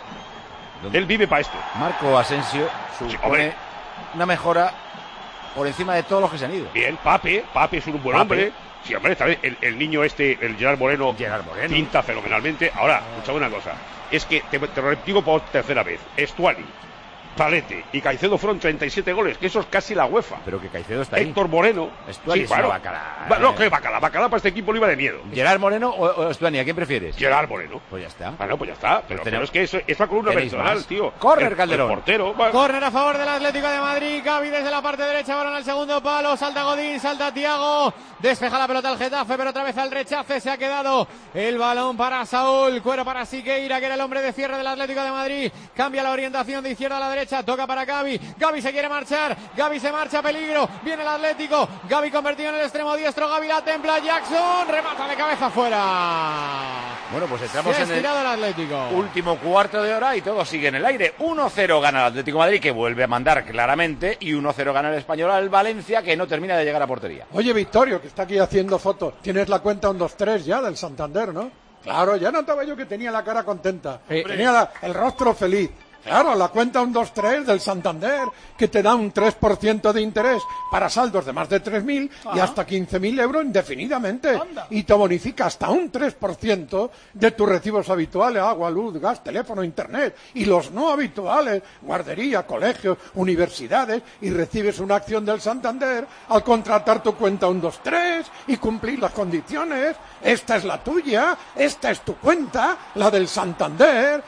Él vive para esto. Marco Asensio supone una mejora por encima de todos los que se han ido. Bien, Pape es un buen hombre. Sí, hombre, esta vez el niño el Gerard Moreno, pinta fenomenalmente. Ahora, escuchame una cosa. Es que, te lo repito por tercera vez, Estuani, Palete y Caicedo fueron 37 goles, que eso es casi la UEFA. Pero que Caicedo está ahí. Héctor Moreno. Estuani claro. Bacala. No, que Bacala para este equipo le iba de miedo. ¿Gerard Moreno o Estuani? ¿A quién prefieres? Gerard Moreno. Pues ya está. Bueno, pues ya está. Pero es que es la columna vertebral, tío. Córner, Calderón. El portero. Córner a favor del Atlético de Madrid. Gavi desde la parte derecha, balón al segundo palo. Salta Godín, salta Thiago. Despeja la pelota al Getafe, pero otra vez al rechace. Se ha quedado el balón para Saúl. Cuero para Siqueira, que era el hombre de cierre del Atlético de Madrid. Cambia la orientación de izquierda a la derecha. Toca para Gavi. Gavi se quiere marchar. Gavi se marcha, peligro. Viene el Atlético. Gavi convertido en el extremo diestro. Gavi la templa. Jackson remata de cabeza fuera. Bueno, pues entramos en el Atlético. Último cuarto de hora y todo sigue en el aire. 1-0 gana el Atlético de Madrid, que vuelve a mandar claramente, y 1-0 gana el Español al Valencia, que no termina de llegar a portería. Oye, Victorio, que está aquí haciendo fotos. Tienes la cuenta 1-2-3 ya del Santander, ¿no? Claro, ya notaba yo que tenía la cara contenta. Tenía el rostro feliz. Claro, la cuenta 1-2-3 del Santander, que te da un 3% de interés para saldos de más de 3.000 y hasta 15.000 euros indefinidamente. Anda. Y te bonifica hasta un 3% de tus recibos habituales, agua, luz, gas, teléfono, internet, y los no habituales, guardería, colegios, universidades, y recibes una acción del Santander al contratar tu cuenta 1-2-3 y cumplir las condiciones. Esta es la tuya, esta es tu cuenta, la del Santander.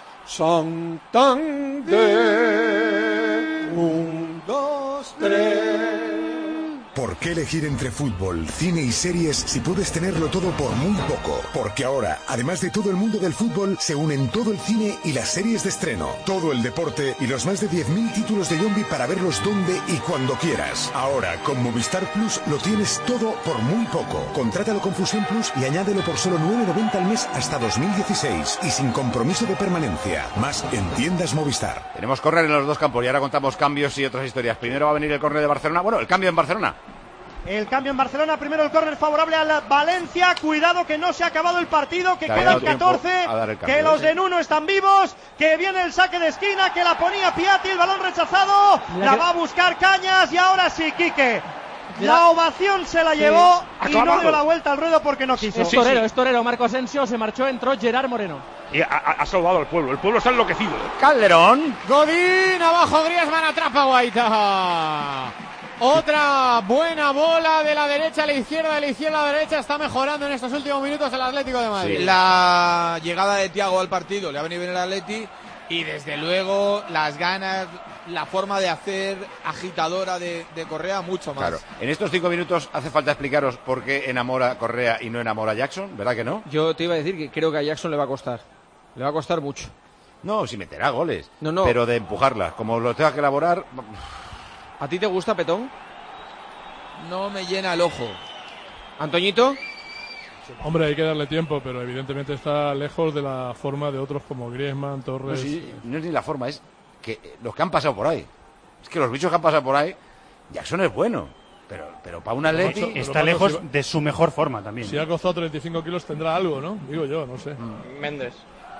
Santander, 1, 2, 3. ¿Por qué elegir entre fútbol, cine y series si puedes tenerlo todo por muy poco? Porque ahora, además de todo el mundo del fútbol, se unen todo el cine y las series de estreno, todo el deporte y los más de 10.000 títulos de Yombi para verlos donde y cuando quieras. Ahora, con Movistar Plus lo tienes todo por muy poco. Contrátalo con Fusión Plus y añádelo por solo 9,90 al mes hasta 2016 y sin compromiso de permanencia. Más en tiendas Movistar. Tenemos córner en los dos campos y ahora contamos cambios y otras historias. Primero va a venir el córner de Barcelona. Bueno, el cambio en Barcelona. El cambio en Barcelona, primero el córner favorable al Valencia. Cuidado que no se ha acabado el partido, que quedan 14, que los de Nuno están vivos, que viene el saque de esquina, que la ponía Piatti, el balón rechazado, la va a buscar Cañas y ahora sí, Quique. La ovación se la llevó y no dio la vuelta al ruedo porque no quiso. Es torero, Marco Asensio, se marchó, entró Gerard Moreno. Y ha salvado al pueblo, el pueblo está enloquecido. Calderón. Godín, abajo Griezmann, atrapa a Guaita. Otra buena bola de la derecha a la izquierda, de la izquierda a la derecha. Está mejorando en estos últimos minutos el Atlético de Madrid. Sí. La llegada de Thiago al partido le ha venido bien el Atleti y desde luego las ganas, la forma de hacer agitadora de Correa mucho más. Claro. En estos 5 minutos hace falta explicaros por qué enamora Correa y no enamora Jackson, ¿verdad que no? Yo te iba a decir que creo que a Jackson le va a costar. Le va a costar mucho. No, si meterá goles. No. Pero de empujarla. Como lo tenga que elaborar... ¿A ti te gusta, Petón? No me llena el ojo. ¿Antoñito? Hombre, hay que darle tiempo, pero evidentemente está lejos de la forma de otros como Griezmann, Torres... No es ni la forma, es que los que han pasado por ahí. Es que los bichos que han pasado por ahí, Jackson es bueno, pero para un Atleti... Está lejos de su mejor forma también. Si ha costado 35 kilos tendrá algo, ¿no? Digo yo, no sé. Méndez.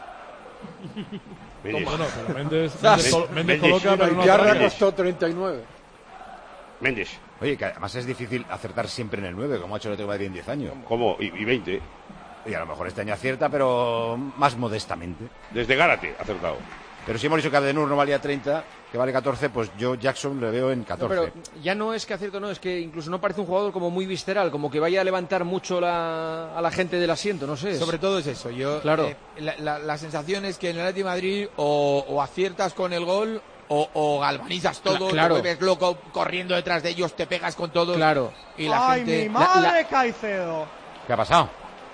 Bueno, pero Méndez coloca... Pero Yarra costó 39. Méndez. Oye, que además es difícil acertar siempre en el 9, como ha hecho el Atlético de Madrid en 10 años. ¿Cómo? Y 20. Y a lo mejor este año acierta, pero más modestamente. Desde Gárate ha acertado. Pero si hemos dicho que Adenur no valía 30, que vale 14, pues yo Jackson le veo en 14. No, pero ya no es que acierto, no, es que incluso no parece un jugador como muy visceral, como que vaya a levantar mucho a la gente del asiento, no sé. Sobre todo es eso. Claro. La sensación es que en el Atlético de Madrid o aciertas con el gol o galvanizas todo, claro. Te vuelves loco corriendo detrás de ellos, te pegas con todo. Claro. Y la ¡Ay, gente... mi madre, Caicedo! ¿Qué ha pasado?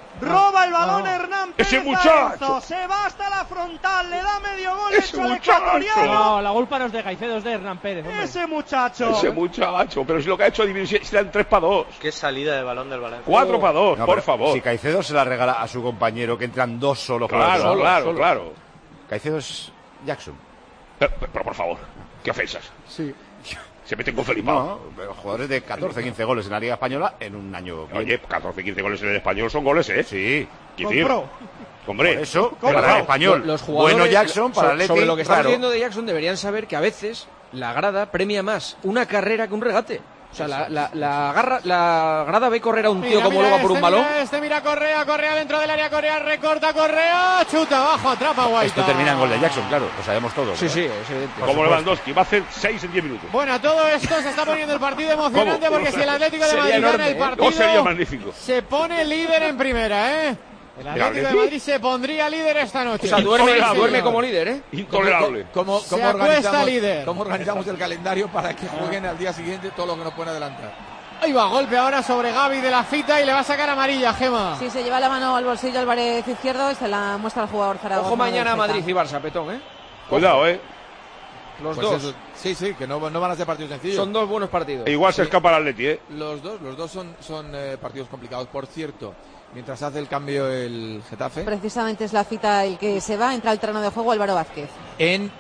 Roba el balón Hernán Pérez. ¡Ese muchacho! Gaenzo, se va hasta la frontal, le da medio gol ¡Ese hecho al muchacho! ecuatoriano. No, la culpa no es de Caicedo, es de Hernán Pérez. Hombre. Ese muchacho. Ese muchacho, pero si lo que ha hecho serán 3-2. Qué salida de balón del Valencia. 4-2, No, por favor. Si Caicedo se la regala a su compañero, que entran dos solos. Claro. Caicedo es Jackson. Pero por favor, ¿qué ofensas? Sí. Se meten con Felipe. No, jugadores de 14, 15 goles en la Liga Española en un año. Oye, 14, 15 goles en el español son goles, ¿eh? Sí. Hombre, por eso, para el español. Los jugadores, bueno Jackson, para Atleti, sobre lo que estamos claro. diciendo de Jackson, deberían saber que a veces la grada premia más una carrera que un regate. O sea, la grada ve correr a un tío como luego por un balón. Mira Correa dentro del área, Correa recorta, Correa, chuta abajo, atrapa Guaita. Esto termina en gol de Jackson, claro, lo sabemos todos. Sí, sí, es evidente. Como Lewandowski, va a hacer 6 en 10 minutos. Bueno, todo esto se está poniendo el partido emocionante porque si el Atlético de Madrid gana el partido, sería magnífico. Se pone líder en primera, ¿eh? El Atlético de Madrid se pondría líder esta noche. O sea, duerme como líder, ¿eh? Intolerable. ¿Cómo líder. organizamos el calendario para que jueguen al día siguiente todo lo que nos pueden adelantar? Ahí va, golpe ahora sobre Gavi de la Fita y le va a sacar amarilla, Gema. Sí, se lleva la mano al bolsillo Álvarez izquierdo y se la muestra al jugador Zaragoza. Ojo mañana Madrid y Barça, Petón, ¿eh? Cuidado, ¿eh? Los Pues dos. eso, sí, que no van a ser partidos sencillos. Son dos buenos partidos. E igual se escapa el Atleti, ¿eh? Los dos son partidos complicados. Por cierto, mientras hace el cambio el Getafe. Precisamente es la Fita el que se va, entra al terreno de juego Álvaro Vázquez. En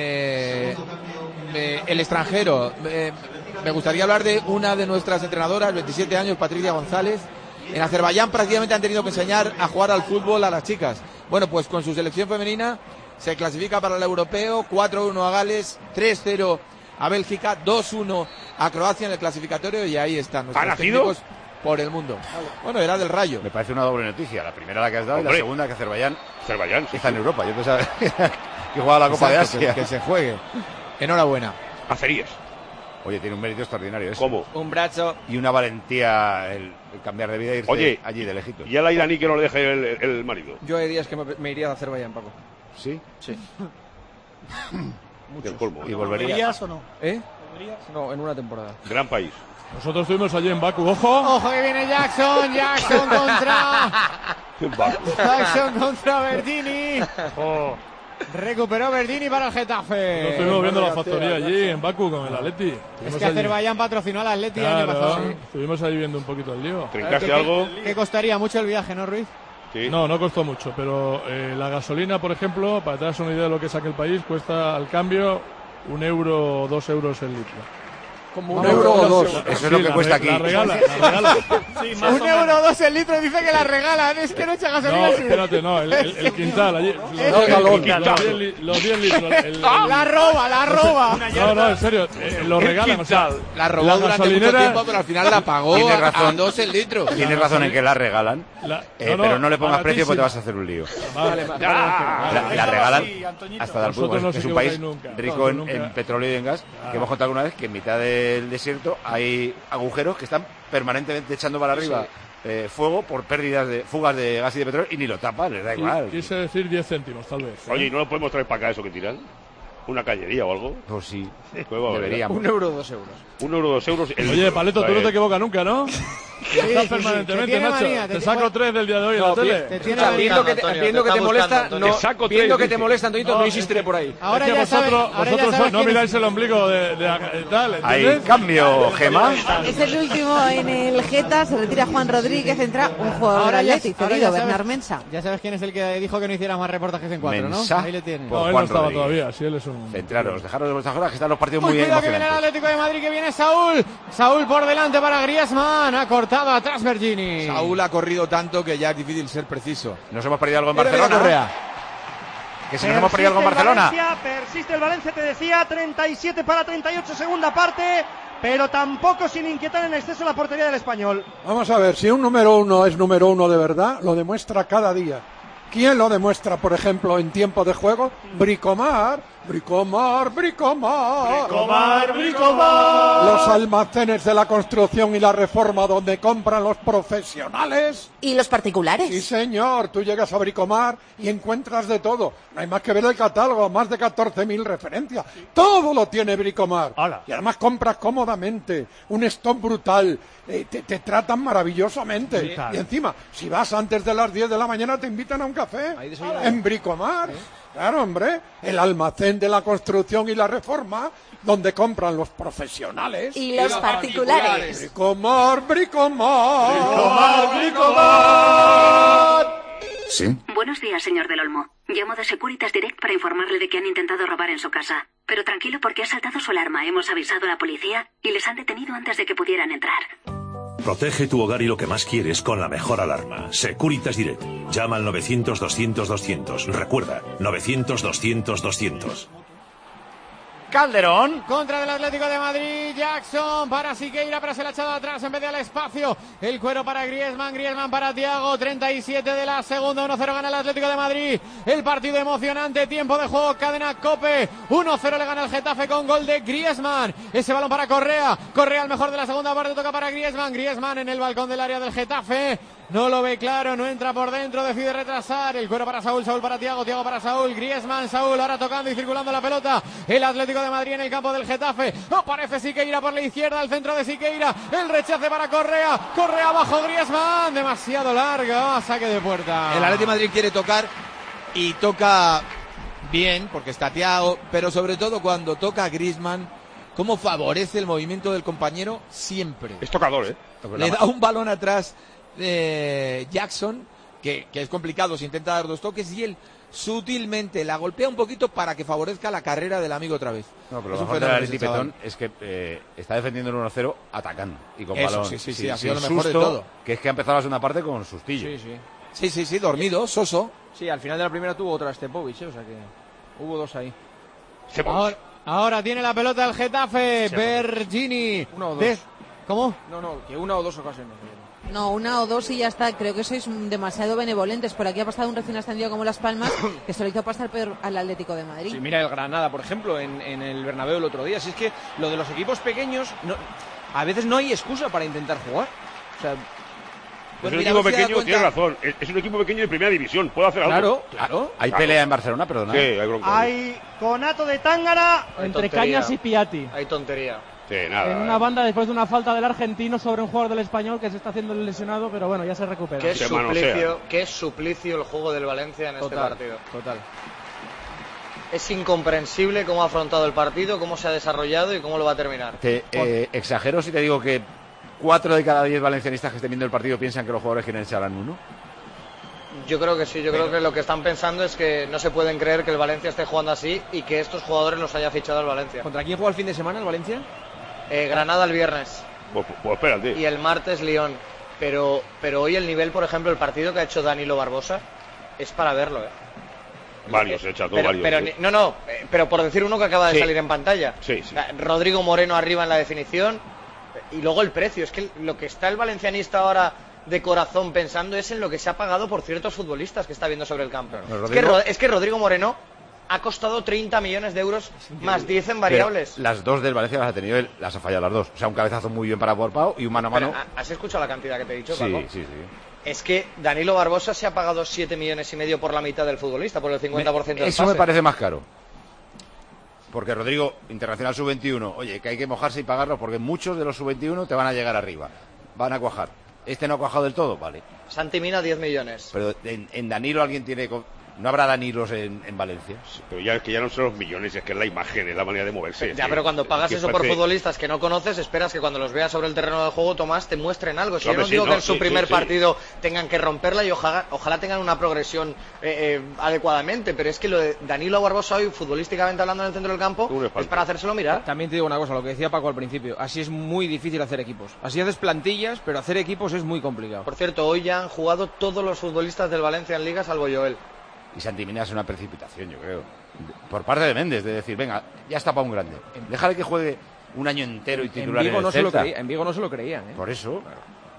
el extranjero, me gustaría hablar de una de nuestras entrenadoras, 27 años, Patricia González. En Azerbaiyán prácticamente han tenido que enseñar a jugar al fútbol a las chicas. Bueno, pues con su selección femenina se clasifica para el europeo, 4-1 a Gales, 3-0 a Bélgica, 2-1 a Croacia en el clasificatorio y ahí están nuestros técnicos por el mundo. Bueno, era del Rayo. Me parece una doble noticia. La primera la que has dado y la segunda que Azerbaiyán está en Europa. Yo pensaba que jugaba la Copa de Asia. Que se juegue. Enhorabuena. Acerías. Oye, tiene un mérito extraordinario eso. ¿Cómo? Un brazo. Y una valentía el cambiar de vida e irse allí de lejitos. Y a la iraní que no le deje el marido. Yo hay días que me iría a Azerbaiyán, Paco. ¿Sí? Sí. Del colmo. ¿Y volverías? ¿Volverías o no? ¿Eh? No, en una temporada. Gran país. Nosotros estuvimos allí en Bakú, ojo. Ojo que viene Jackson contra Verdini. Recuperó Verdini para el Getafe. Nos estuvimos viendo la factoría allí en Bakú con el Atleti. Es que Azerbaiyán patrocinó al Atleti el año pasado. Estuvimos ahí viendo un poquito el lío. ¿Trincaste algo? ¿Qué costaría mucho el viaje, no, Ruiz? Sí. No costó mucho, pero la gasolina, por ejemplo, para que te hagas una idea de lo que es aquel país, cuesta al cambio 1 euro o 2 euros el litro. Como ¿1 euro o 2? Eso es lo que cuesta aquí. La regala. Sí, 1 euro o 2 el litro, dice que la regalan. Es que no echa gasolina. No, espérate, no, el quintal. Allí, los 10 litros. La roba. No, en serio, lo regalan. O sea, la robó durante mucho tiempo, pero al final la pagó a 2 el litro. Tienes razón en que la regalan, pero no le pongas precio porque te vas a hacer un lío. La regalan hasta dar punto. Es un país rico en petróleo y en gas, que hemos contado alguna vez que en mitad del desierto hay agujeros que están permanentemente echando para arriba fuego por fugas de gas y de petróleo y ni lo tapan, les da igual. Quise decir 10 céntimos, tal vez. Oye, ¿y no lo podemos traer para acá eso que tiran? ¿Una cañería o algo? Pues sí, deberíamos. 1 euro, 2 euros. 1 euro, 2 euros. Oye, Paleto, tú no te equivocas nunca, ¿no? Estás sí, permanentemente, te macho. manía, te saco 3 del día de hoy en la tele. Viendo que te molesta, viendo que te molesta, Antonito, no insistiré por ahí. Ahora es que ya vosotros no miráis el ombligo de tal, ¿entiendes? Hay cambio, Gema. Es el último en el Geta, se retira Juan Rodríguez, entra un jugador del Atleti, cedido, Bernard Mensah. Ya sabes quién es el que dijo que no hiciera más reportajes en 4, ¿no? Ahí le tienes. No, él no estaba todavía, sí, él es un... Centraros, dejaros de vuestras horas que están los partidos muy cuidado que viene el emocionantes. Atlético de Madrid, que viene Saúl por delante para Griezmann, ha cortado atrás Vergini. Saúl ha corrido tanto que ya es difícil ser preciso. Nos hemos perdido algo en Mira, Barcelona. Correa. Que si nos hemos perdido algo en Barcelona. Persiste el Valencia, te decía, 37 para 38, segunda parte, pero tampoco sin inquietar en exceso la portería del Español. Vamos a ver, si un número 1 es número 1 de verdad, lo demuestra cada día. ¿Quién lo demuestra, por ejemplo, en tiempo de juego? Bricomar Bricomar, Bricomar. Bricomar, Bricomar. Los almacenes de la construcción y la reforma donde compran los profesionales. ¿Y los particulares? Sí, señor. Tú llegas a Bricomar y encuentras de todo. No hay más que ver el catálogo, más de 14.000 referencias. Todo lo tiene Bricomar. ¡Hala! Y además compras cómodamente. Un stock brutal. Te tratan maravillosamente. Sí, claro. Y encima, si vas antes de las 10 de la mañana, te invitan a un café. En Bricomar. ¿Sí? Claro, hombre, el almacén de la construcción y la reforma, donde compran los profesionales. ¿Y los particulares? Bricomar, Bricomar. Bricomar, Bricomar. ¿Sí? Buenos días, señor del Olmo. Llamo de Securitas Direct para informarle de que han intentado robar en su casa. Pero tranquilo porque ha saltado su alarma. Hemos avisado a la policía y les han detenido antes de que pudieran entrar. Protege tu hogar y lo que más quieres con la mejor alarma. Securitas Direct. Llama al 900-200-200. Recuerda, 900-200-200. Calderón. Contra del Atlético de Madrid. Jackson para Siqueira, pero se la ha echado atrás en vez de al espacio. El cuero para Griezmann. Griezmann para Thiago. 37 de la segunda. 1-0 gana el Atlético de Madrid. El partido emocionante. Tiempo de juego. Cadena COPE. 1-0 le gana el Getafe con gol de Griezmann. Ese balón para Correa. Correa el mejor de la segunda parte. Toca para Griezmann. Griezmann en el balcón del área del Getafe. No lo ve claro, no entra por dentro, decide retrasar. El cuero para Saúl, Saúl para Thiago, Thiago para Saúl, Griezmann, Saúl ahora tocando y circulando la pelota. El Atlético de Madrid en el campo del Getafe. Aparece Siqueira por la izquierda, al centro de Siqueira. El rechace para Correa. Correa abajo Griezmann. Demasiado larga. Saque de puerta. El Atlético de Madrid quiere tocar y toca bien porque está Thiago, pero sobre todo cuando toca Griezmann, cómo favorece el movimiento del compañero siempre. Es tocador, ¿eh? Le da un balón atrás Jackson, que es complicado, se intenta dar dos toques y él sutilmente la golpea un poquito para que favorezca la carrera del amigo otra vez. No, pero lo mejor de Atleti Petón es que está defendiendo el 1-0 atacando y con eso, balón. Sí, ha sido lo mejor de todo. Que es que ha empezado la segunda parte con sustillo. Sí, dormido, soso. Sí, al final de la primera tuvo otra Stepovic, o sea que hubo dos ahí. Ahora tiene la pelota el Getafe, Bergini. Una o dos. ¿Cómo? No, que una o dos ocasiones. No, una o dos y ya está. Creo que sois demasiado benevolentes. Por aquí ha pasado un recién ascendido como Las Palmas que se lo hizo pasar peor al Atlético de Madrid. Sí, mira el Granada, por ejemplo, en el Bernabéu el otro día. Si es que lo de los equipos pequeños, a veces no hay excusa para intentar jugar. O sea, es un equipo pequeño, tienes razón. Es un equipo pequeño de primera división. Puede hacer algo. Claro. Hay pelea en Barcelona, perdona. Sí, hay bronca. Hay conato de Tángara entre Cañas y Piatti. Hay tontería. Sí, nada. En una banda después de una falta del argentino sobre un jugador del Español que se está haciendo el lesionado, pero bueno, ya se recupera. Qué suplicio el juego del Valencia en este partido. Total. Es incomprensible cómo ha afrontado el partido, cómo se ha desarrollado y cómo lo va a terminar. Exagero si te digo que 4 de cada 10 valencianistas que estén viendo el partido piensan que los jugadores quieren echar al uno. Yo creo que sí, creo que lo que están pensando es que no se pueden creer que el Valencia esté jugando así y que estos jugadores los haya fichado el Valencia. ¿Contra quién juega el fin de semana el Valencia? Granada el viernes. Pues espérate. Y el martes Lyon. Pero hoy el nivel, por ejemplo, el partido que ha hecho Danilo Barbosa es para verlo, Varios, he echado varios. Pero por decir uno que acaba de salir en pantalla. Sí. Rodrigo Moreno arriba en la definición. Y luego el precio. Es que lo que está el valencianista ahora de corazón pensando es en lo que se ha pagado por ciertos futbolistas que está viendo sobre el campo. Es que Rodrigo Moreno ha costado 30 millones de euros más 10 en variables. Pero las dos del Valencia las ha tenido él, las ha fallado las dos. O sea, un cabezazo muy bien para Pau y un mano a mano. ¿Has escuchado la cantidad que te he dicho, sí, Paco? Sí. Es que Danilo Barbosa se ha pagado 7 millones y medio por la mitad del futbolista, por el 50% del Eso pase. me parece más caro. Porque Rodrigo, internacional sub-21, oye, que hay que mojarse y pagarlo porque muchos de los sub-21 te van a llegar arriba. Van a cuajar. Este no ha cuajado del todo, vale. Santi Mina 10 millones. Pero en Danilo alguien tiene... ¿No habrá Danilos en Valencia? Sí, pero ya es que ya no son los millones, es que es la imagen, es la manera de moverse. Pero cuando pagas eso por futbolistas que no conoces, esperas que cuando los veas sobre el terreno del juego, Tomás, te muestren algo. Si yo no digo que en su primer partido tengan que romperla y ojalá tengan una progresión adecuadamente, pero es que lo de Danilo Barbosa hoy, futbolísticamente hablando en el centro del campo, es para hacérselo mirar. También te digo una cosa, lo que decía Paco al principio, así es muy difícil hacer equipos. Así haces plantillas, pero hacer equipos es muy complicado. Por cierto, hoy ya han jugado todos los futbolistas del Valencia en Liga, salvo Joel. Y Santi Mina es una precipitación, yo creo. Por parte de Méndez, de decir, venga, ya está para un grande. Déjale que juegue un año entero y titular en el Celta. En Vigo no se lo creían, ¿eh? Por eso.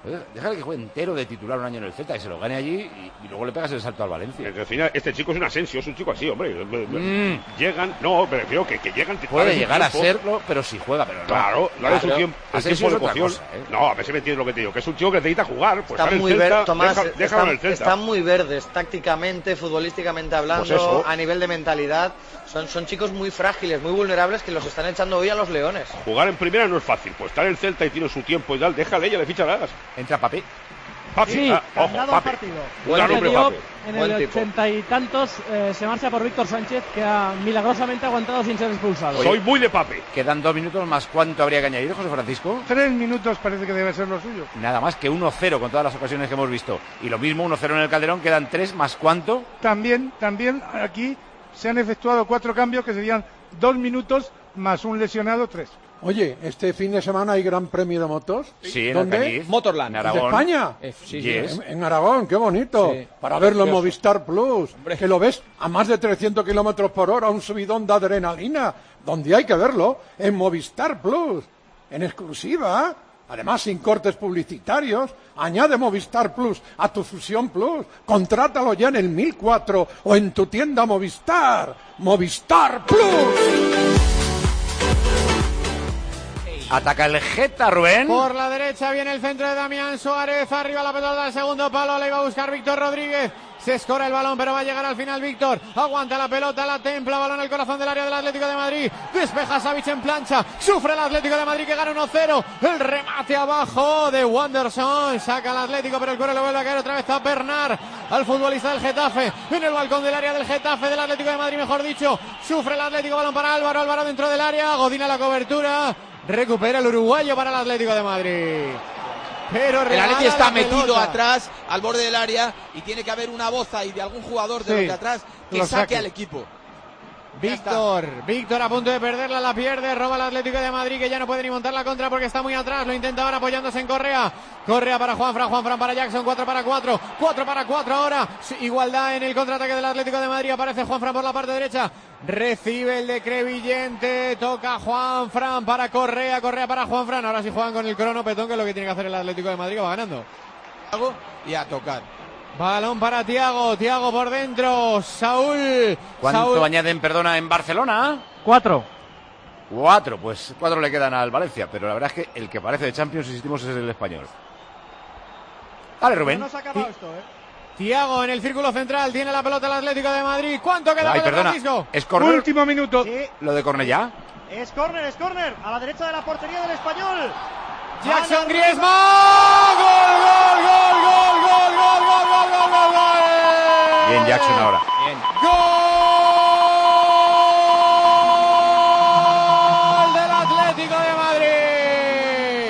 Déjale que juegue entero de titular un año en el Celta, que se lo gane allí y luego le pegas el salto al Valencia. Al final, este chico es un Asensio, es un chico así, hombre. Llegan, no, pero creo que llegan. Puede llegar a serlo, pero si juega, pero no. Claro, dale su tiempo, Asensio tiempo de cocción. No, a ver si me entiendes lo que te digo, que es un chico que necesita jugar. Pues están muy verdes, Tomás, déjalo en el Celta. Están muy verdes, tácticamente, futbolísticamente hablando, pues a nivel de mentalidad. Son chicos muy frágiles, muy vulnerables, que los están echando hoy a los Leones. Jugar en primera no es fácil, pues estar en el Celta y tiene su tiempo y tal, déjale, ya le ficharás. Entra Papi. Sí, ojo, Papi. En el 80 y tantos se marcha por Víctor Sánchez, que ha milagrosamente aguantado sin ser expulsado. Soy muy de Papi. Quedan 2 minutos más. ¿Cuánto habría que añadir, José Francisco? 3 minutos parece que debe ser lo suyo. Nada más que 1-0 con todas las ocasiones que hemos visto. Y lo mismo, 1-0 en el Calderón, quedan 3 más ¿cuánto? También aquí se han efectuado 4 cambios que serían 2 minutos más un lesionado, 3. Oye, ¿este fin de semana hay Gran Premio de motos? Sí, ¿Dónde? Motorland. En Aragón. ¿De España? Sí, yes. En Aragón, qué bonito. Sí. Para verlo en Movistar Plus. Que lo ves a más de 300 kilómetros por hora, un subidón de adrenalina. Donde hay que verlo, en Movistar Plus. En exclusiva. Además, sin cortes publicitarios. Añade Movistar Plus a tu Fusión Plus. Contrátalo ya en el 1004 o en tu tienda Movistar. Movistar Plus. Ataca el Geta, Rubén. Por la derecha viene el centro de Damián Suárez. Arriba la pelota del segundo palo. Le iba a buscar Víctor Rodríguez. Se escora el balón, pero va a llegar al final Víctor. Aguanta la pelota, la templa. Balón al corazón del área del Atlético de Madrid. Despeja Savic en plancha. Sufre el Atlético de Madrid que gana 1-0. El remate abajo de Wanderson. Saca el Atlético, pero el cuero le vuelve a caer otra vez a Bernard. Al futbolista del Getafe. En el balcón del área del Getafe, del Atlético de Madrid, mejor dicho. Sufre el Atlético, balón para Álvaro. Álvaro dentro del área. Godina la cobertura. Recupera el uruguayo para el Atlético de Madrid. Pero el Atlético está metido atrás, al borde del área, y tiene que haber una voz ahí de algún jugador de los de atrás que saque al equipo. Víctor a punto de perderla, la pierde, roba el Atlético de Madrid, que ya no puede ni montar la contra porque está muy atrás, lo intenta ahora apoyándose en Correa. Correa para Juanfran para Jackson, 4-4, 4-4 ahora, igualdad en el contraataque del Atlético de Madrid, aparece Juanfran por la parte derecha, recibe el de Crevillente, toca Juanfran para Correa para Juanfran, ahora sí juegan con el crono, Petón, que es lo que tiene que hacer el Atlético de Madrid, que va ganando. Y a tocar. Balón para Thiago por dentro, Saúl. ¿Cuánto añaden, perdona, en Barcelona? 4, pues 4 le quedan al Valencia, pero la verdad es que el que parece de Champions, insistimos, es el español. Dale, Rubén. No se ha acabado esto, Thiago en el círculo central, tiene la pelota el Atlético de Madrid. ¿Cuánto queda para Francisco? ¿Es córner? Último minuto. Sí. ¿Lo de córner ya? Es córner, a la derecha de la portería del español. Jackson Griezmann. Gol. Bien, Jackson ahora. Bien. Gol del Atlético de Madrid.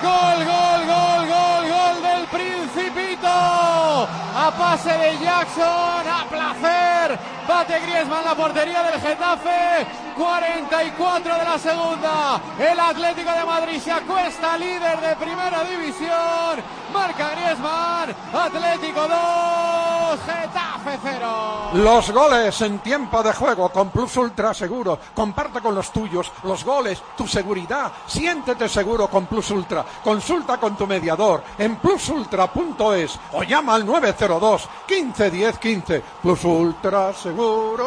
Gol del Principito. A pase de Jackson, a placer. Bate Griezmann la portería del Getafe. 44 de la segunda. El Atlético de Madrid se acuesta líder de primera división. Marca Griezmann. Atlético 2, Getafe 0. Los goles en tiempo de juego con Plus Ultra Seguro. Comparte con los tuyos los goles, tu seguridad. Siéntete seguro con Plus Ultra. Consulta con tu mediador en plusultra.es o llama al 902 15 10 15. Plus Ultra Seguro.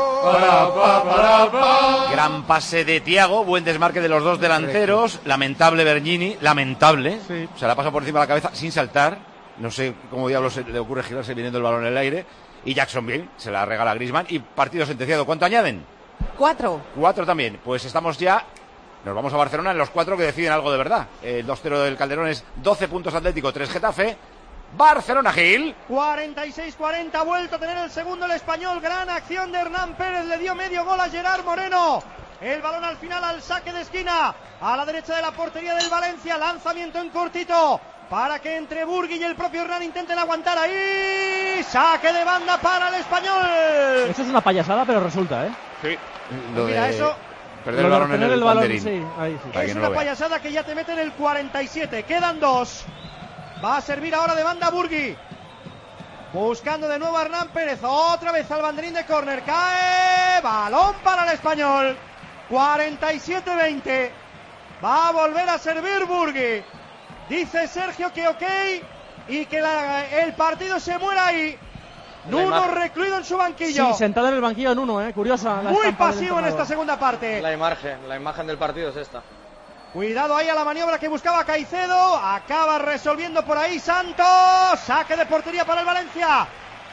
Gran pase de Thiago, buen desmarque de los dos delanteros. Lamentable Bergini, lamentable. Sí. Se la pasa por encima de la cabeza sin saltar. No sé cómo diablos le ocurre girarse viniendo el balón en el aire. Y Jackson bien, se la regala a Griezmann. Y partido sentenciado. ¿Cuánto añaden? 4. 4 también. Pues estamos ya. Nos vamos a Barcelona en los 4 que deciden algo de verdad. El 2-0 del Calderón es 12 puntos Atlético, 3 Getafe. Barcelona, Gil. 46-40, ha vuelto a tener el segundo el español. Gran acción de Hernán Pérez, le dio medio gol a Gerard Moreno. El balón al final al saque de esquina, a la derecha de la portería del Valencia. Lanzamiento en cortito para que entre Burgui y el propio Hernán intenten aguantar ahí. Saque de banda para el español. Eso es una payasada, pero resulta, Sí. Mira eso. Perder el balón en el banderín. Sí, ahí sí. Es una payasada que ya te mete en el 47. Quedan 2. Va a servir ahora de banda Burgui. Buscando de nuevo a Hernán Pérez. Otra vez al banderín de córner. Cae. Balón para el español. 47-20. Va a volver a servir Burgui. Dice Sergio que ok y que el partido se muera ahí. Nuno recluido en su banquillo. Sí, sentado en el banquillo Nuno, curiosa. Muy pasivo en esta segunda parte. La imagen del partido es esta. Cuidado ahí a la maniobra que buscaba Caicedo. Acaba resolviendo por ahí Santos. Saque de portería para el Valencia.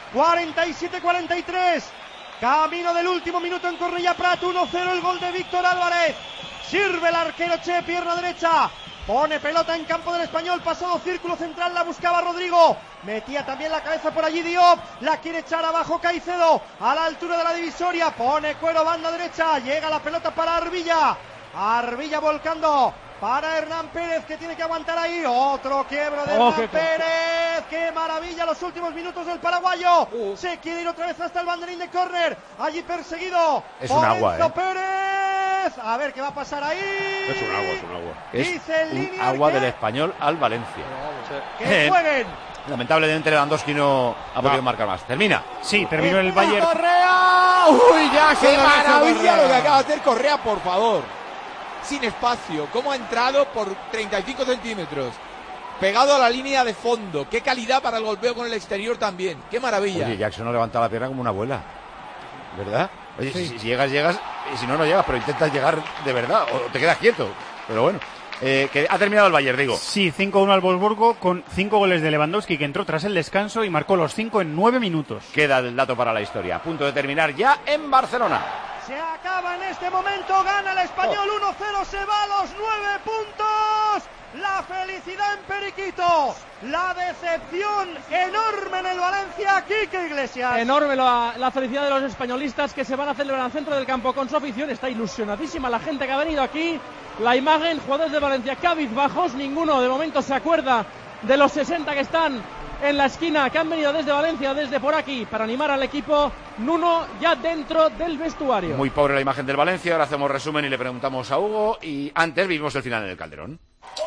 47-43. Camino del último minuto en Cornellà Prat. 1-0 el gol de Víctor Álvarez. Sirve el arquero Che, pierna derecha. Pone pelota en campo del Español, pasado círculo central, la buscaba Rodrigo. Metía también la cabeza por allí Diop. La quiere echar abajo Caicedo. A la altura de la divisoria. Pone Cuero, banda derecha. Llega la pelota para Arbilla. Arbilla volcando para Hernán Pérez, que tiene que aguantar ahí. Otro quiebro de Hernán Pérez. ¡Qué maravilla! Los últimos minutos del paraguayo. Se quiere ir otra vez hasta el banderín de córner. Allí perseguido. Es un agua, Pérez. A ver qué va a pasar ahí. Es un agua. Dice un agua del Español al Valencia. Que jueguen. Lamentablemente Lewandowski no ha podido marcar más. Termina. Sí, terminó el Bayern. ¡Correa! ¡Uy, ya! ¡Qué maravilla lo que acaba de hacer Correa, por favor! Sin espacio, cómo ha entrado por 35 centímetros, pegado a la línea de fondo. Qué calidad para el golpeo con el exterior también. Qué maravilla. Oye, Jackson no levanta la pierna como una abuela, ¿verdad? Oye, sí. si llegas, y si no, no llegas, pero intentas llegar de verdad, o te quedas quieto. Pero bueno, que ha terminado el Bayern, digo. Sí, 5-1 al Wolfsburgo, con 5 goles de Lewandowski, que entró tras el descanso y marcó los 5 en 9 minutos. Queda el dato para la historia. A punto de terminar ya en Barcelona. Se acaba en este momento, gana el Español 1-0, se va a los 9 puntos. La felicidad en Periquito, la decepción enorme en el Valencia, Quique Iglesias. Enorme la felicidad de los españolistas, que se van a celebrar al centro del campo con su afición. Está ilusionadísima la gente que ha venido aquí. La imagen, jugadores de Valencia cabizbajos, ninguno de momento se acuerda de los 60 que están en la esquina, que han venido desde Valencia, desde por aquí, para animar al equipo. Nuno ya dentro del vestuario. Muy pobre la imagen del Valencia. Ahora hacemos resumen y le preguntamos a Hugo. Y antes vimos el final en el Calderón.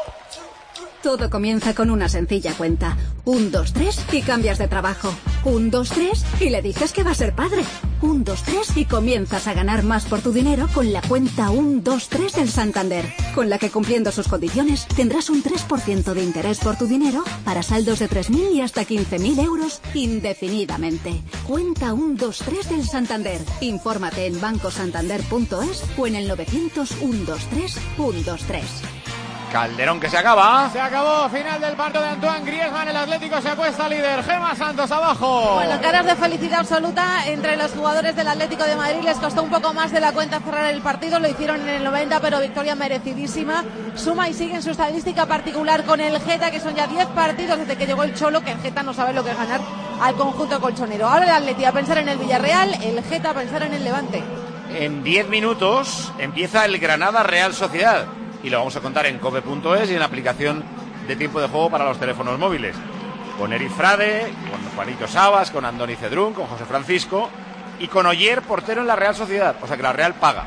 Todo comienza con una sencilla cuenta. 1, 2, 3 y cambias de trabajo. 1, 2, 3 y le dices que va a ser padre. 1, 2, 3 y comienzas a ganar más por tu dinero con la cuenta 1, 2, 3 del Santander, con la que, cumpliendo sus condiciones, tendrás un 3% de interés por tu dinero para saldos de 3.000 y hasta 15.000 euros indefinidamente. Cuenta 1, 2, 3 del Santander. Infórmate en bancosantander.es o en el 900 123 123. Calderón que se acaba. Se acabó, final del partido de Antoine Griezmann. El Atlético se acuesta líder. Gemma Santos abajo. Bueno, caras de felicidad absoluta entre los jugadores del Atlético de Madrid. Les costó un poco más de la cuenta cerrar el partido. Lo hicieron en el 90, pero victoria merecidísima. Suma y sigue en su estadística particular con el Geta, que son ya 10 partidos desde que llegó el Cholo, que el Geta no sabe lo que es ganar al conjunto colchonero. Ahora el Atlético a pensar en el Villarreal, el Geta a pensar en el Levante. En 10 minutos empieza el Granada Real Sociedad. Y lo vamos a contar en cope.es y en la aplicación de tiempo de juego para los teléfonos móviles. Con Eric Frade, con Juanito Sabas, con Andoni Cedrún, con José Francisco y con Oyer, portero en la Real Sociedad. O sea que la Real paga,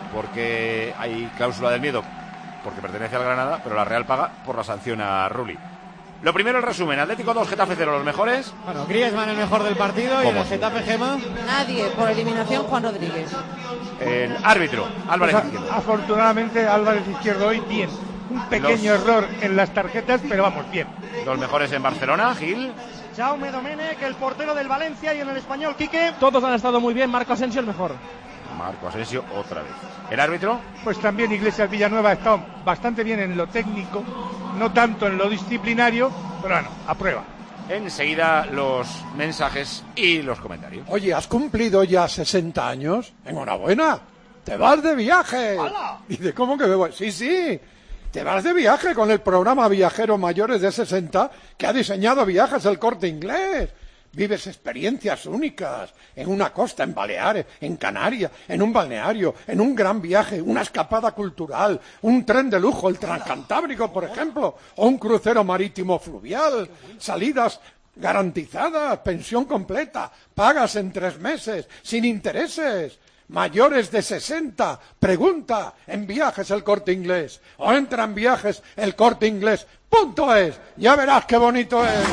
porque hay cláusula del miedo, porque pertenece al Granada, pero la Real paga por la sanción a Rulli. Lo primero, el resumen. Atlético 2, Getafe 0, los mejores. Bueno, Griezmann el mejor del partido. Y en el Getafe, Gema. Nadie, por eliminación, Juan Rodríguez. El árbitro, Álvarez Izquierdo. Afortunadamente, Álvarez Izquierdo hoy bien. Un pequeño error en las tarjetas, pero vamos, bien. Los mejores en Barcelona, Gil. Jaume Domenech, el portero del Valencia, y en el Español, Quique. Todos han estado muy bien. Marco Asensio el mejor. Marco Asensio otra vez. ¿El árbitro? Pues también Iglesias Villanueva ha estado bastante bien en lo técnico, no tanto en lo disciplinario, pero bueno, a prueba. Enseguida los mensajes y los comentarios. Oye, ¿has cumplido ya 60 años? ¡Enhorabuena! ¡Te vas de viaje! ¡Hala! Dice, ¿cómo que me voy? Sí, te vas de viaje con el programa Viajeros Mayores de 60 que ha diseñado Viajes El Corte Inglés. Vives experiencias únicas en una costa, en Baleares, en Canarias, en un balneario, en un gran viaje, una escapada cultural, un tren de lujo, el Transcantábrico, por ejemplo, o un crucero marítimo fluvial, salidas garantizadas, pensión completa, pagas en 3 meses, sin intereses. Mayores de 60, pregunta en Viajes El Corte Inglés o entra en viajeselcorteinglés.es. Ya verás qué bonito es.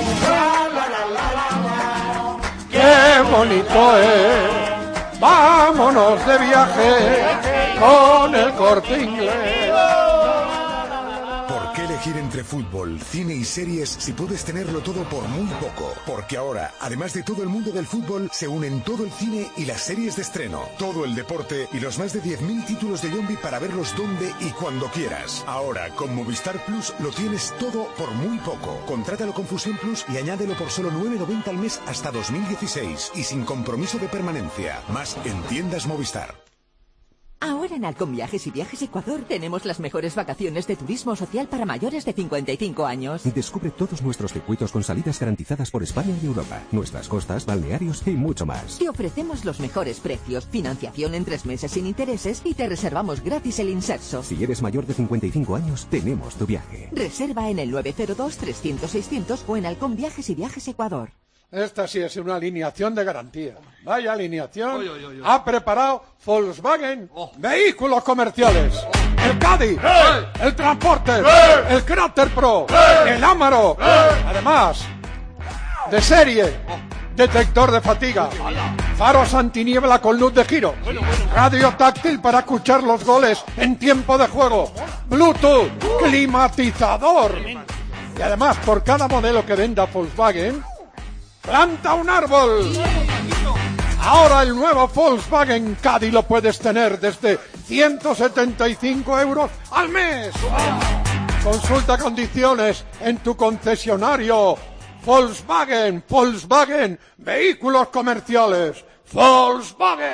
¡Qué bonito es! ¡Vámonos de viaje con El Corte Inglés! ¿Por qué qué elegir entre fútbol, cine y series si puedes tenerlo todo por muy poco? Porque ahora, además de todo el mundo del fútbol, se unen todo el cine y las series de estreno, todo el deporte y los más de 10.000 títulos de Yombi para verlos donde y cuando quieras. Ahora, con Movistar Plus, lo tienes todo por muy poco. Contrátalo con Fusión Plus y añádelo por solo 9,90 al mes hasta 2016 y sin compromiso de permanencia. Más en tiendas Movistar. Ahora en Halcón Viajes y Viajes Ecuador tenemos las mejores vacaciones de turismo social para mayores de 55 años. Descubre todos nuestros circuitos con salidas garantizadas por España y Europa, nuestras costas, balnearios y mucho más. Te ofrecemos los mejores precios, financiación en 3 meses sin intereses y te reservamos gratis el inserso. Si eres mayor de 55 años, tenemos tu viaje. Reserva en el 902-300-600 o en Halcón Viajes y Viajes Ecuador. Esta sí es una alineación de garantía. Vaya alineación. Ha preparado Volkswagen vehículos comerciales. El Caddy, el Transporter, el Cráter Pro, el Amaro. Además, de serie, detector de fatiga, faros antiniebla con luz de giro, radio táctil para escuchar los goles en tiempo de juego, Bluetooth, climatizador. Y además, por cada modelo que venda Volkswagen, ¡planta un árbol! Ahora el nuevo Volkswagen Caddy lo puedes tener desde 175 euros al mes. Consulta condiciones en tu concesionario. Volkswagen, vehículos comerciales. Volkswagen.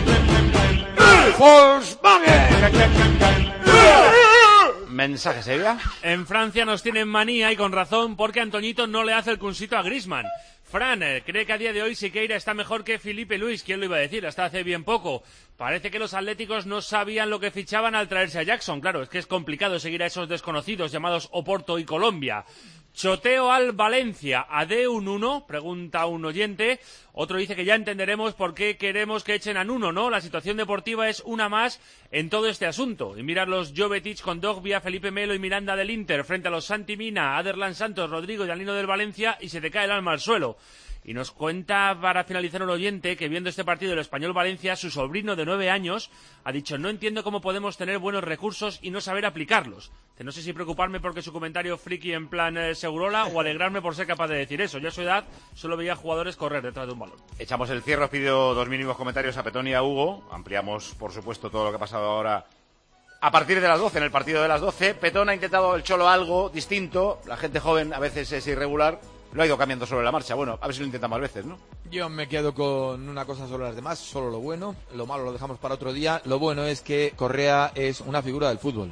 Mensaje, Sevilla. En Francia nos tienen manía y con razón porque Antoñito no le hace el cunsito a Griezmann. Fran cree que a día de hoy Siqueira está mejor que Felipe Luis. ¿Quién lo iba a decir? Hasta hace bien poco. Parece que los atléticos no sabían lo que fichaban al traerse a Jackson. Claro, es que es complicado seguir a esos desconocidos llamados Oporto y Colombia. Choteo al Valencia. ¿Adé un 1? Pregunta un oyente. Otro dice que ya entenderemos por qué queremos que echen a Nuno, ¿no? La situación deportiva es una más en todo este asunto. Y mirar los Jovetic con Dogbia, Felipe Melo y Miranda del Inter frente a los Santi Mina, Aderlan Santos, Rodrigo y Alino del Valencia y se te cae el alma al suelo. Y nos cuenta, para finalizar, un oyente que viendo este partido del Español-Valencia, su sobrino de 9 años ha dicho: no entiendo cómo podemos tener buenos recursos y no saber aplicarlos. No sé si preocuparme porque su comentario friki en plan Segurola o alegrarme por ser capaz de decir eso. Yo a su edad solo veía jugadores correr detrás de un balón. Echamos el cierre, os pido 2 mínimos comentarios a Petón y a Hugo. Ampliamos, por supuesto, todo lo que ha pasado ahora a partir de las 12, en el partido de las 12. Petón ha intentado el Cholo algo distinto. La gente joven a veces es irregular. Lo ha ido cambiando sobre la marcha. Bueno, a ver si lo intenta más veces, ¿no? Yo me quedo con una cosa sobre las demás, solo lo bueno. Lo malo lo dejamos para otro día. Lo bueno es que Correa es una figura del fútbol.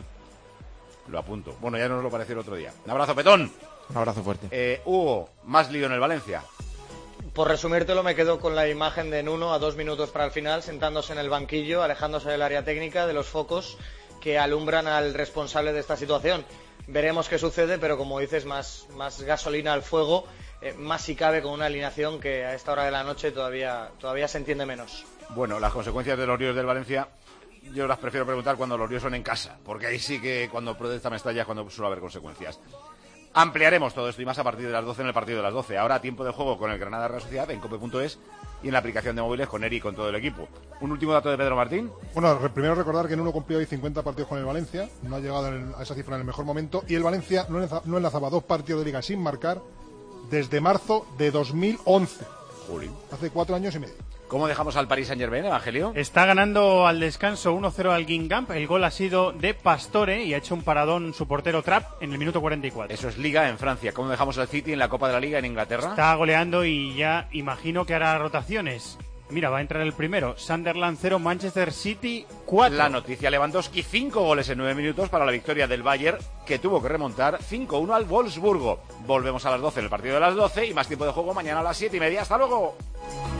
Lo apunto. Bueno, ya nos lo pareció el otro día. Un abrazo, Petón. Un abrazo fuerte. Hugo, más lío en el Valencia. Por resumírtelo, me quedo con la imagen de Nuno a 2 minutos para el final, sentándose en el banquillo, alejándose del área técnica, de los focos que alumbran al responsable de esta situación. Veremos qué sucede, pero como dices, más gasolina al fuego, más si cabe con una alineación que a esta hora de la noche todavía se entiende menos. Bueno, las consecuencias de los ríos del Valencia, yo las prefiero preguntar cuando los ríos son en casa, porque ahí sí que cuando protesta Mestalla es cuando suele haber consecuencias. Ampliaremos todo esto y más a partir de las 12 en el partido de las 12. Ahora tiempo de juego con el Granada Real Sociedad en cope.es y en la aplicación de móviles con Eri y con todo el equipo. Un último dato de Pedro Martín. Bueno, primero recordar que Nuno cumplió hoy 50 partidos con el Valencia, no ha llegado a esa cifra en el mejor momento, y el Valencia no enlazaba 2 partidos de liga sin marcar desde marzo de 2011. Juli. Hace 4 años y medio. ¿Cómo dejamos al Paris Saint-Germain, Evangelio? Está ganando al descanso 1-0 al Guingamp. El gol ha sido de Pastore y ha hecho un paradón su portero Trapp en el minuto 44. Eso es Liga en Francia. ¿Cómo dejamos al City en la Copa de la Liga en Inglaterra? Está goleando y ya imagino que hará rotaciones. Mira, va a entrar el primero. Sunderland 0, Manchester City 4. La noticia: Lewandowski 5 goles en 9 minutos para la victoria del Bayern, que tuvo que remontar 5-1 al Wolfsburgo. Volvemos a las 12 en el partido de las 12 y más tiempo de juego mañana a las 7:30. ¡Hasta luego!